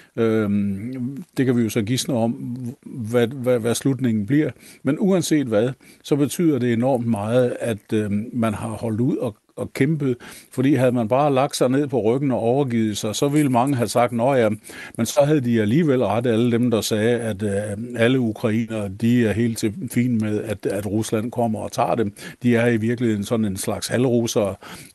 Det kan vi jo så gisne om, hvad slutningen bliver. Men uanset hvad, så betyder det enormt meget, at man har holdt ud og kæmpet. Fordi havde man bare lagt sig ned på ryggen og overgivet sig, så ville mange have sagt, nå ja, men så havde de alligevel ret, alle dem, der sagde, at alle ukrainere, de er helt fint med, at Rusland kommer og tager dem. De er i virkeligheden sådan en slags halvrussere,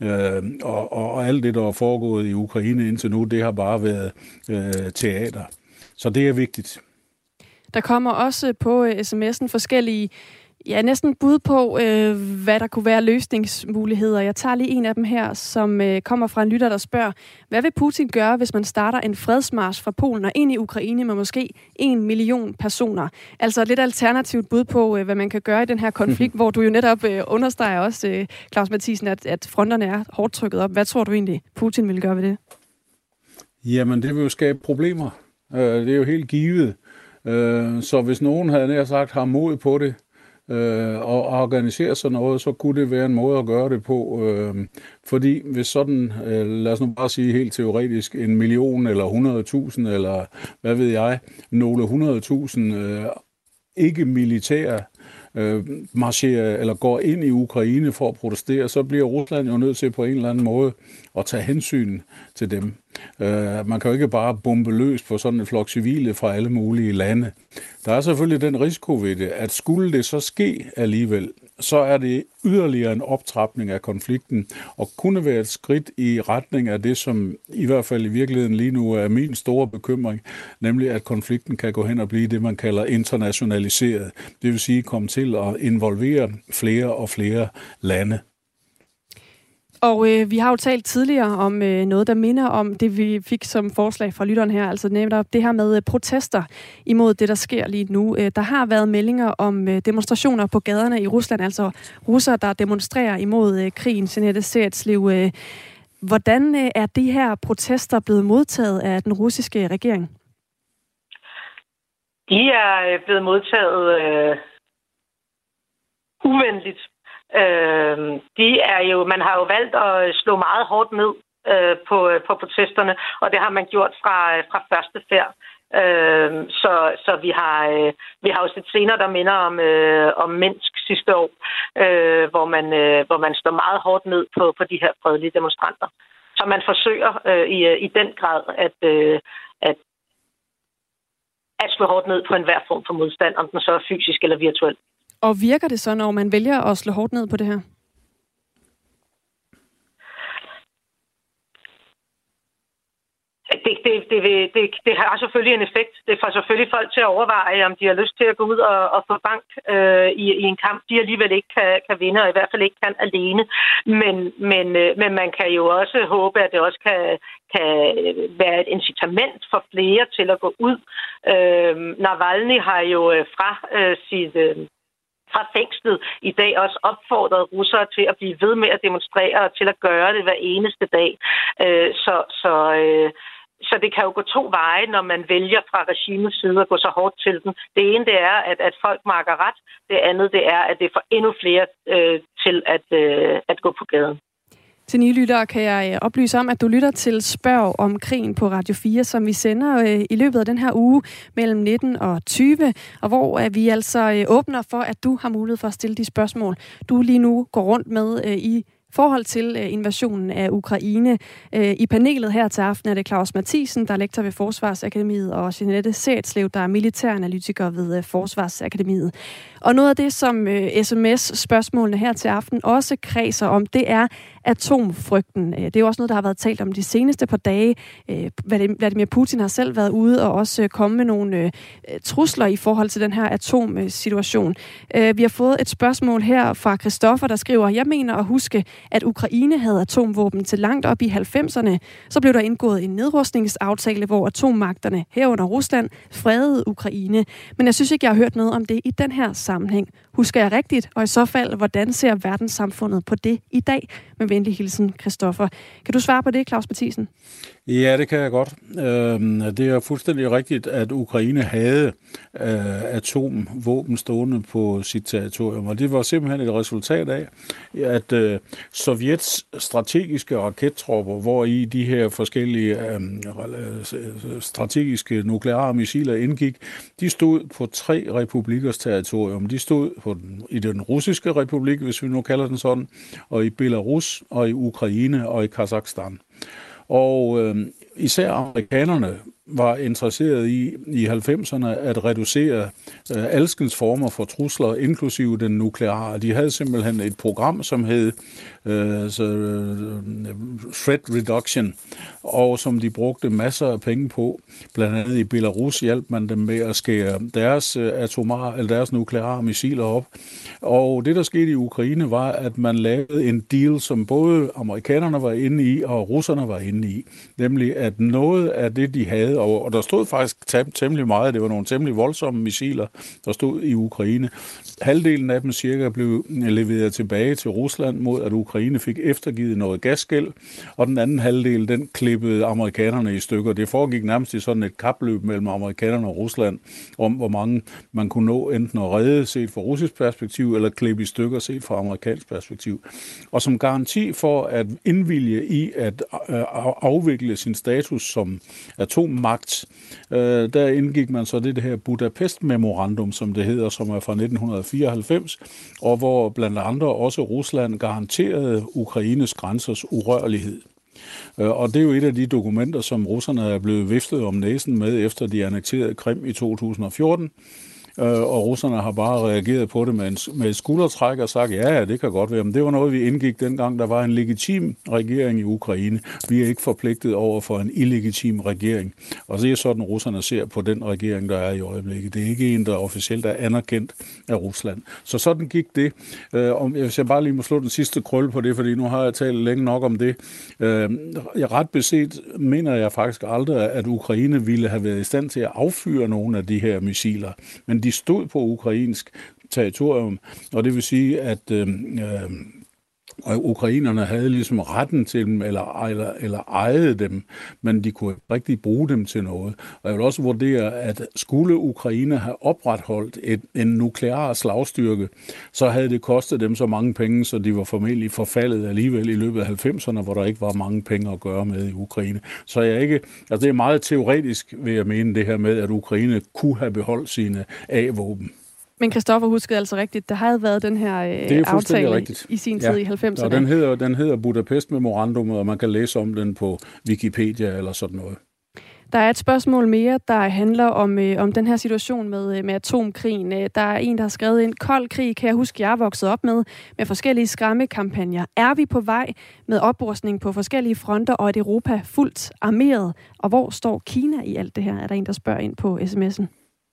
og alt det, der er foregået i Ukraine indtil nu, det har bare været teater. Så det er vigtigt. Der kommer også på sms'en forskellige Ja, næsten bud på, hvad der kunne være løsningsmuligheder. Jeg tager lige en af dem her, som kommer fra en lytter, der spørger, hvad vil Putin gøre, hvis man starter en fredsmarch fra Polen og ind i Ukraine med måske 1 million personer? Altså et lidt alternativt bud på, hvad man kan gøre i den her konflikt, hvor du jo netop understreger også, Claus Mathiesen, at fronterne er hårdt trykket op. Hvad tror du egentlig, Putin vil gøre ved det? Jamen, det vil jo skabe problemer. Det er jo helt givet. Så hvis nogen havde nær sagt har mod på det, og organisere sådan noget, så kunne det være en måde at gøre det på. Fordi hvis sådan, lad os nu bare sige helt teoretisk, 1 million eller 100.000 eller hvad ved jeg, nogle 100.000 ikke-militære marcherer eller går ind i Ukraine for at protestere, så bliver Rusland jo nødt til på en eller anden måde at tage hensyn til dem. Man kan jo ikke bare bombe løs på sådan en flok civile fra alle mulige lande. Der er selvfølgelig den risiko ved det, at skulle det så ske alligevel, så er det yderligere en optrapning af konflikten, og kunne være et skridt i retning af det, som i hvert fald i virkeligheden lige nu er min store bekymring, nemlig at konflikten kan gå hen og blive det, man kalder internationaliseret. Det vil sige komme til at involvere flere og flere lande. Og vi har jo talt tidligere om noget, der minder om det, vi fik som forslag fra lytteren her, altså netop det her med protester imod det, der sker lige nu. Der har været meldinger om demonstrationer på gaderne i Rusland, altså russere, der demonstrerer imod krigen. Jeanette Seretslev, hvordan er de her protester blevet modtaget af den russiske regering? De er blevet modtaget uvenligt. Man har jo valgt at slå meget hårdt ned på protesterne, og det har man gjort fra første færd. Så vi har jo set scener, der minder om Minsk sidste år, hvor man slår meget hårdt ned på de her fredelige demonstranter. Så man forsøger i den grad at slå hårdt ned på enhver form for modstand, om den så er fysisk eller virtuel. Og virker det så, når man vælger at slå hårdt ned på det her? Det har selvfølgelig en effekt. Det får selvfølgelig folk til at overveje, om de har lyst til at gå ud og få bank i en kamp, de alligevel ikke kan vinde, og i hvert fald ikke kan alene. Men man kan jo også håbe, at det også kan være et incitament for flere til at gå ud. Navalny har jo fra fængslet i dag også opfordret russere til at blive ved med at demonstrere og til at gøre det hver eneste dag. Så det kan jo gå to veje, når man vælger fra regimets side at gå så hårdt til den. Det ene det er, at folk makker ret. Det andet det er, at det får endnu flere til at gå på gaden. Til nye lyttere kan jeg oplyse om, at du lytter til Spørg om krigen på Radio 4, som vi sender i løbet af den her uge mellem 19 og 20, og hvor vi altså åbner for, at du har mulighed for at stille de spørgsmål, du lige nu går rundt med i forhold til invasionen af Ukraine. I panelet her til aften er det Claus Mathiesen, der er lektor ved Forsvarsakademiet, og Jeanette Seretslev, der er militæranalytiker ved Forsvarsakademiet. Og noget af det, som sms-spørgsmålene her til aften også kredser om, det er atomfrygten. Det er jo også noget, der har været talt om de seneste par dage. Vladimir Putin har selv været ude og også komme med nogle trusler i forhold til den her atomsituation. Vi har fået et spørgsmål her fra Christoffer, der skriver, jeg mener at huske, at Ukraine havde atomvåben til langt op i 90'erne. Så blev der indgået en nedrustningsaftale, hvor atommagterne herunder Rusland fredede Ukraine. Men jeg synes ikke, jeg har hørt noget om det i den her sammenhæng. Husker jeg rigtigt? Og i så fald, hvordan ser verdenssamfundet på det i dag? Med venlig hilsen, Christoffer. Kan du svare på det, Claus Mathiesen? Ja, det kan jeg godt. Det er fuldstændig rigtigt, at Ukraine havde atomvåben stående på sit territorium, og det var simpelthen et resultat af, at Sovjets strategiske rakettropper, hvor i de her forskellige strategiske nukleare missiler indgik, de stod på 3 republikkers territorium. De stod i den russiske republik, hvis vi nu kalder den sådan, og i Belarus, og i Ukraine, og i Kazakhstan. Og især amerikanerne var interesseret i 90'erne at reducere alskens former for trusler, inklusive den nukleare. De havde simpelthen et program, som hed Threat Reduction, og som de brugte masser af penge på. Blandt andet i Belarus hjalp man dem med at skære deres nukleare missiler op. Og det, der skete i Ukraine, var, at man lavede en deal, som både amerikanerne var inde i, og russerne var inde i. Nemlig, at noget af det, de havde, og der stod faktisk temmelig meget, det var nogle temmelig voldsomme missiler, der stod i Ukraine. Halvdelen af dem cirka blev leveret tilbage til Rusland, mod at Ukraine fik eftergivet noget gasgæld, og den anden halvdel, den klippede amerikanerne i stykker. Det foregik nærmest i sådan et kapløb mellem amerikanerne og Rusland, om hvor mange man kunne nå enten at redde set fra russisk perspektiv, eller klippe i stykker set fra amerikansk perspektiv. Og som garanti for at indvilge i at afvikle sin status som atommagt, der indgik man så det her Budapest-memorandum, som det hedder, som er fra 1994, og hvor blandt andre også Rusland garanterede Ukraines grænsers urørlighed. Og det er jo et af de dokumenter, som russerne er blevet viftet om næsen med, efter de annekterede Krim i 2014. Og russerne har bare reageret på det med et skuldertræk og sagt, ja, det kan godt være, men det var noget, vi indgik dengang, der var en legitim regering i Ukraine. Vi er ikke forpligtet over for en illegitim regering. Og det er sådan, russerne ser på den regering, der er i øjeblikket. Det er ikke en, der officielt er anerkendt af Rusland. Så sådan gik det. Hvis jeg bare lige må slå den sidste krølle på det, fordi nu har jeg talt længe nok om det. Ret beset mener jeg faktisk aldrig, at Ukraine ville have været i stand til at affyre nogle af de her missiler. Men de stod på ukrainsk territorium, og det vil sige, at ukrainerne havde ligesom retten til dem, eller ejede dem, men de kunne ikke rigtig bruge dem til noget. Og jeg vil også vurdere, at skulle Ukraine have opretholdt en nuklear slagstyrke, så havde det kostet dem så mange penge, så de var formentlig forfaldet alligevel i løbet af 90'erne, hvor der ikke var mange penge at gøre med i Ukraine. Så det er meget teoretisk, vil jeg mene, det her med, at Ukraine kunne have beholdt sine A-våben. Men Christoffer huskede altså rigtigt, der havde været den her aftale rigtigt. I sin tid i 90'erne. Og den hedder Budapest-memorandummet, og man kan læse om den på Wikipedia eller sådan noget. Der er et spørgsmål mere, der handler om den her situation med atomkrigen. Der er en, der har skrevet en kold krig, kan jeg huske, jeg er vokset op med forskellige skræmmekampagner. Er vi på vej med oprustning på forskellige fronter, og et Europa fuldt armeret? Og hvor står Kina i alt det her? Er der en, der spørger ind på sms'en?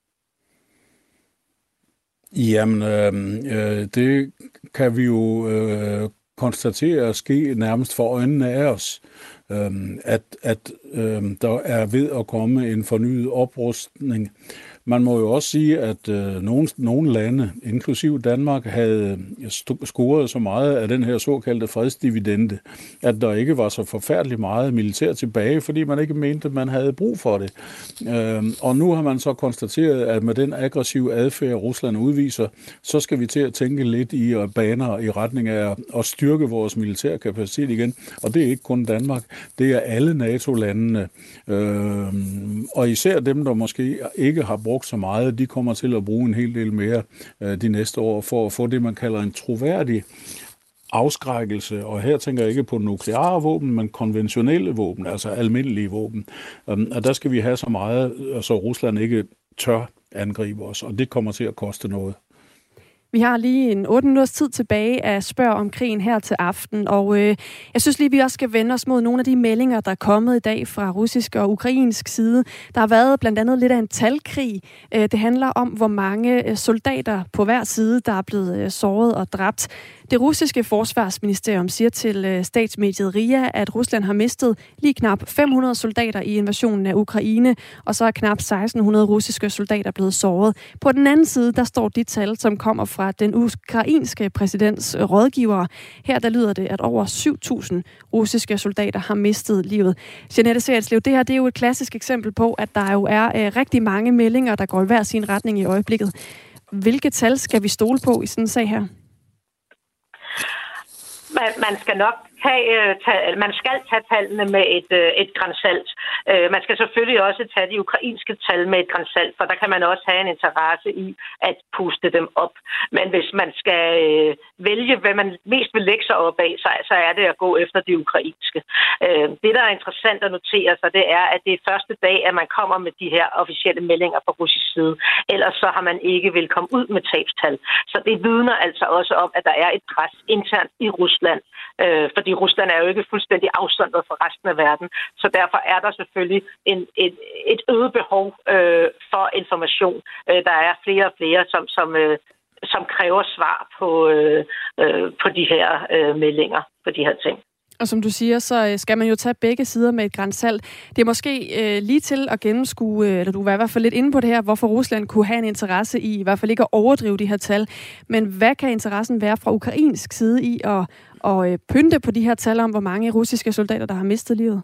Jamen, det kan vi jo konstatere at ske nærmest for øjnene af os, at der er ved at komme en fornyet oprustning. Man må jo også sige, at nogle lande, inklusive Danmark, havde scoret så meget af den her såkaldte fredsdividende, at der ikke var så forfærdeligt meget militær tilbage, fordi man ikke mente, at man havde brug for det. Og nu har man så konstateret, at med den aggressive adfærd, Rusland udviser, så skal vi til at tænke lidt i baner i retning af at styrke vores militære kapacitet igen. Og det er ikke kun Danmark, det er alle NATO-landene. Og især dem, der måske ikke har brugt så meget, de kommer til at bruge en hel del mere de næste år for at få det, man kalder en troværdig afskrækkelse. Og her tænker jeg ikke på nukleare våben, men konventionelle våben, altså almindelige våben. Og der skal vi have så meget, så Rusland ikke tør angribe os, og det kommer til at koste noget. Vi har lige en 8 minutters tid tilbage at spørge om krigen her til aften, og jeg synes lige, vi også skal vende os mod nogle af de meldinger, der er kommet i dag fra russisk og ukrainsk side. Der har været blandt andet lidt af en talkrig. Det handler om, hvor mange soldater på hver side, der er blevet såret og dræbt. Det russiske forsvarsministerium siger til statsmediet RIA, at Rusland har mistet lige knap 500 soldater i invasionen af Ukraine, og så er knap 1600 russiske soldater blevet såret. På den anden side, der står de tal, som kommer fra den ukrainske præsidents rådgivere. Her der lyder det, at over 7.000 russiske soldater har mistet livet. Jeanette Seretslev, det her det er jo et klassisk eksempel på, at der jo er rigtig mange meldinger, der går i hver sin retning i øjeblikket. Hvilke tal skal vi stole på i sådan en sag her? Man skal nok man skal tage tallene med et gran salt. Man skal selvfølgelig også tage de ukrainske tal med et gran salt, for der kan man også have en interesse i at puste dem op. Men hvis man skal vælge, hvad man mest vil lægge sig op af, så er det at gå efter de ukrainske. Det, der er interessant at notere sig, det er, at det er første dag, at man kommer med de her officielle meldinger fra russisk side. Ellers så har man ikke vil komme ud med tabstal. Så det vidner altså også om, at der er et pres internt i Rusland. Fordi Rusland er jo ikke fuldstændig afsondret fra resten af verden. Så derfor er der selvfølgelig et øget behov for information. Der er flere og flere, som kræver svar på de her meldinger, på de her ting. Og som du siger, så skal man jo tage begge sider med et gran salt. Det er måske lige til at gennemskue, eller du var i hvert fald lidt inde på det her, hvorfor Rusland kunne have en interesse i hvert fald ikke at overdrive de her tal. Men hvad kan interessen være fra ukrainsk side i at pynte på de her tal om, hvor mange russiske soldater, der har mistet livet?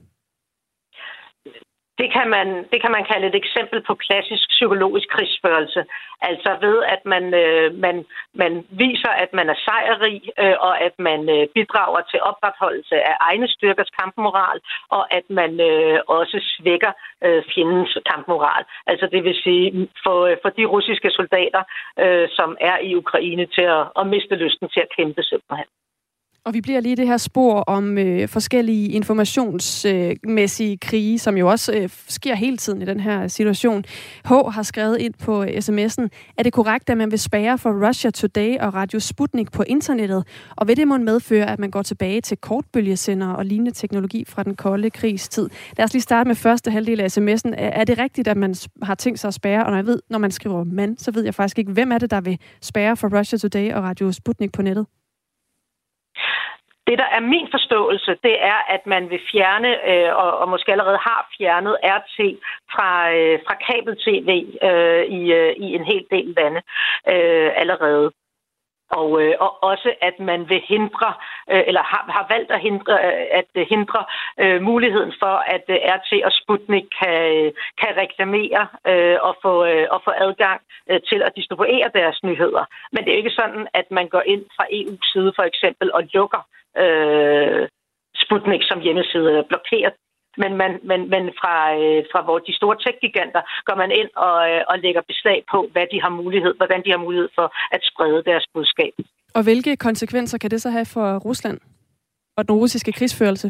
Det kan man kalde et eksempel på klassisk psykologisk krigsførelse. Altså ved, at man viser, at man er sejrrig, og at man bidrager til opretholdelse af egne styrkers kampmoral, og at man også svækker fjendens kampmoral. Altså det vil sige, for de russiske soldater, som er i Ukraine, til at miste lysten til at kæmpe simpelthen. Og vi bliver lige det her spor om forskellige informationsmæssige krige, som jo også sker hele tiden i den her situation. H. har skrevet ind på sms'en, er det korrekt, at man vil spærre for Russia Today og Radio Sputnik på internettet? Og vil det måtte medføre, at man går tilbage til kortbølgesender og lignende teknologi fra den kolde krigstid? Lad os lige starte med første halvdel af sms'en. Er det rigtigt, at man har tænkt sig at spærre? Og når man skriver mand, så ved jeg faktisk ikke, hvem er det, der vil spærre for Russia Today og Radio Sputnik på nettet? Det, der er min forståelse, det er, at man vil fjerne, og måske allerede har fjernet, RT fra kabel-tv i en hel del lande allerede. Og også, at man vil hindre, eller har valgt at hindre muligheden for, at RT og Sputnik kan reklamere og få adgang til at distribuere deres nyheder. Men det er ikke sådan, at man går ind fra EU's side for eksempel og lukker Sputnik som hjemmeside, blokerer. Men fra hvor de store tech-giganter går man ind og lægger beslag på, hvordan de har mulighed for at sprede deres budskab. Og hvilke konsekvenser kan det så have for Rusland og den russiske krigsførelse?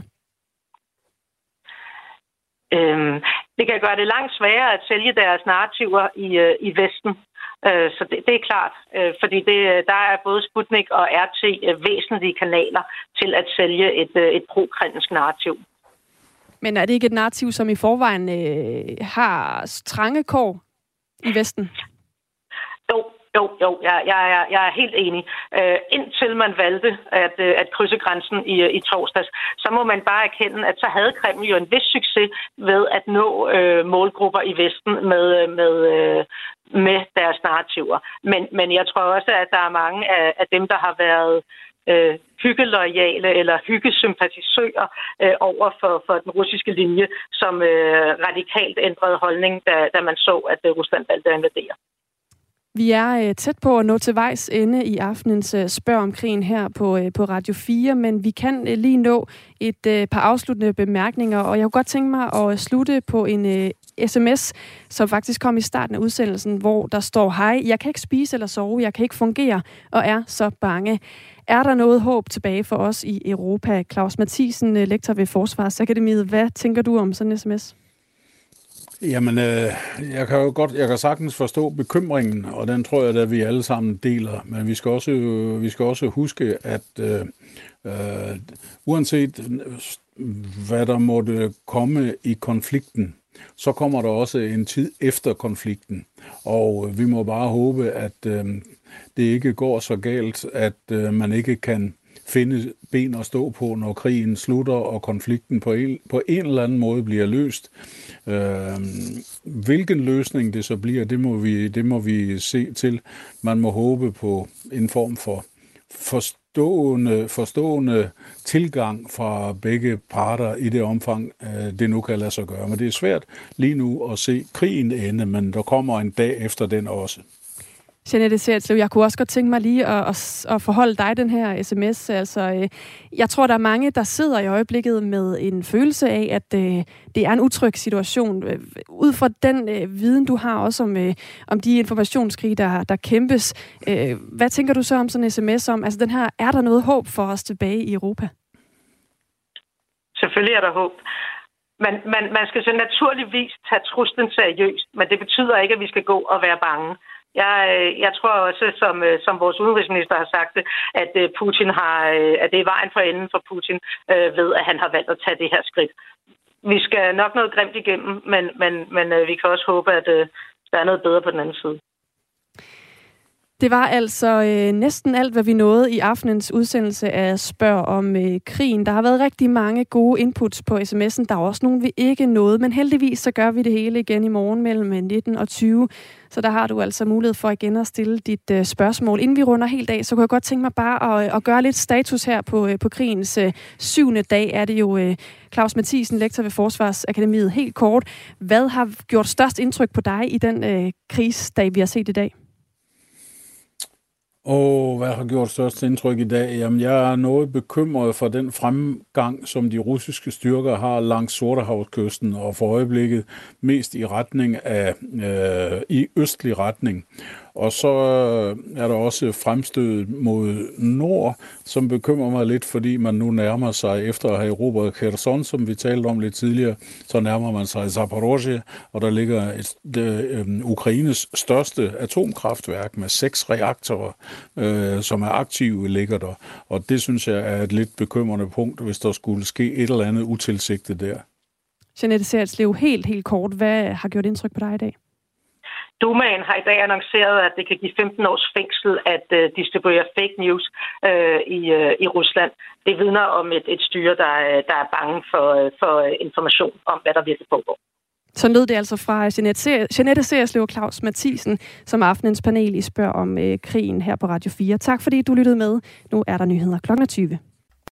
Det kan gøre det langt sværere at sælge deres narrativer i Vesten. Så det er klart, fordi der er både Sputnik og RT væsentlige kanaler til at sælge et pro-kremlsk narrativ. Men er det ikke et narrativ, som i forvejen har trange kår i Vesten? Jo, jeg er helt enig. Indtil man valgte at krydse grænsen i torsdags, så må man bare erkende, at så havde Kreml jo en vis succes ved at nå målgrupper i Vesten med deres narrativer. Men jeg tror også, at der er mange af dem, der har været hyggeloyale eller hyggesympatisører over for den russiske linje, som radikalt ændrede holdning, da man så, at Rusland valgte at invadere. Vi er tæt på at nå til vejs ende i aftenens Spørg om krigen her på Radio 4, men vi kan lige nå et par afsluttende bemærkninger, og jeg kunne godt tænke mig at slutte på en sms, som faktisk kom i starten af udsendelsen, hvor der står: hej, jeg kan ikke spise eller sove, jeg kan ikke fungere og er så bange. Er der noget håb tilbage for os i Europa? Claus Mathisen, lektor ved Forsvarsakademiet. Hvad tænker du om sådan en sms? Jamen, jeg kan sagtens forstå bekymringen, og den tror jeg, at vi alle sammen deler. Men vi skal også huske, at uanset hvad der måtte komme i konflikten, så kommer der også en tid efter konflikten. Og vi må bare håbe, at det ikke går så galt, at man ikke kan finde ben at stå på, når krigen slutter, og konflikten på en eller anden måde bliver løst. Hvilken løsning det så bliver, det må vi se til. Man må håbe på en form for forstående tilgang fra begge parter i det omfang, det nu kan lade sig gøre. Men det er svært lige nu at se krigen ende, men der kommer en dag efter den også. Jeanette Seerslev, jeg kunne også godt tænke mig lige at forholde dig den her sms. Altså, jeg tror, der er mange, der sidder i øjeblikket med en følelse af, at det er en utryg situation. Ud fra den viden, du har også om de informationskrig, der kæmpes. Hvad tænker du så om sådan en sms om? Altså, er der noget håb for os tilbage i Europa? Selvfølgelig er der håb. Man skal så naturligvis tage truslen seriøst, men det betyder ikke, at vi skal gå og være bange. Jeg tror også, som vores udenrigsminister har sagt det, at at det er vejen for enden for Putin ved, at han har valgt at tage det her skridt. Vi skal nok noget grimt igennem, men vi kan også håbe, at der er noget bedre på den anden side. Det var altså næsten alt, hvad vi nåede i aftenens udsendelse af Spørg om krigen. Der har været rigtig mange gode inputs på sms'en. Der er også nogle, vi ikke nåede, men heldigvis så gør vi det hele igen i morgen mellem 19 og 20. Så der har du altså mulighed for igen at stille dit spørgsmål. Inden vi runder helt af, så kunne jeg godt tænke mig bare at gøre lidt status her på krigens 7. dag. Er det jo Claus Mathiesen, lektor ved Forsvarsakademiet. Helt kort, hvad har gjort størst indtryk på dig i den krigsdag, vi har set i dag? Hvad har gjort størst indtryk i dag? Jamen, jeg er noget bekymret for den fremgang, som de russiske styrker har langs Sortehavskysten, og for øjeblikket mest i retning af i østlig retning. Og så er der også fremstødet mod nord, som bekymrer mig lidt, fordi man nu nærmer sig, efter at have erobret Kherson, som vi talte om lidt tidligere, så nærmer man sig Zaporozhye, og der ligger Ukraines største atomkraftværk med 6 reaktorer, som er aktive, ligger der. Og det synes jeg er et lidt bekymrende punkt, hvis der skulle ske et eller andet utilsigtet der. Jeanette Seerslev, helt kort, hvad har gjort indtryk på dig i dag? Dumaen har i dag annonceret, at det kan give 15 års fængsel at distribuere fake news i Rusland. Det vidner om et styre, der er bange for information om, hvad der virkelig foregår. Så lød det altså fra Jeanette Seerslev og Claus Mathiesen, som er aftenens panel i Spørg om krigen her på Radio 4. Tak fordi du lyttede med. Nu er der nyheder 20.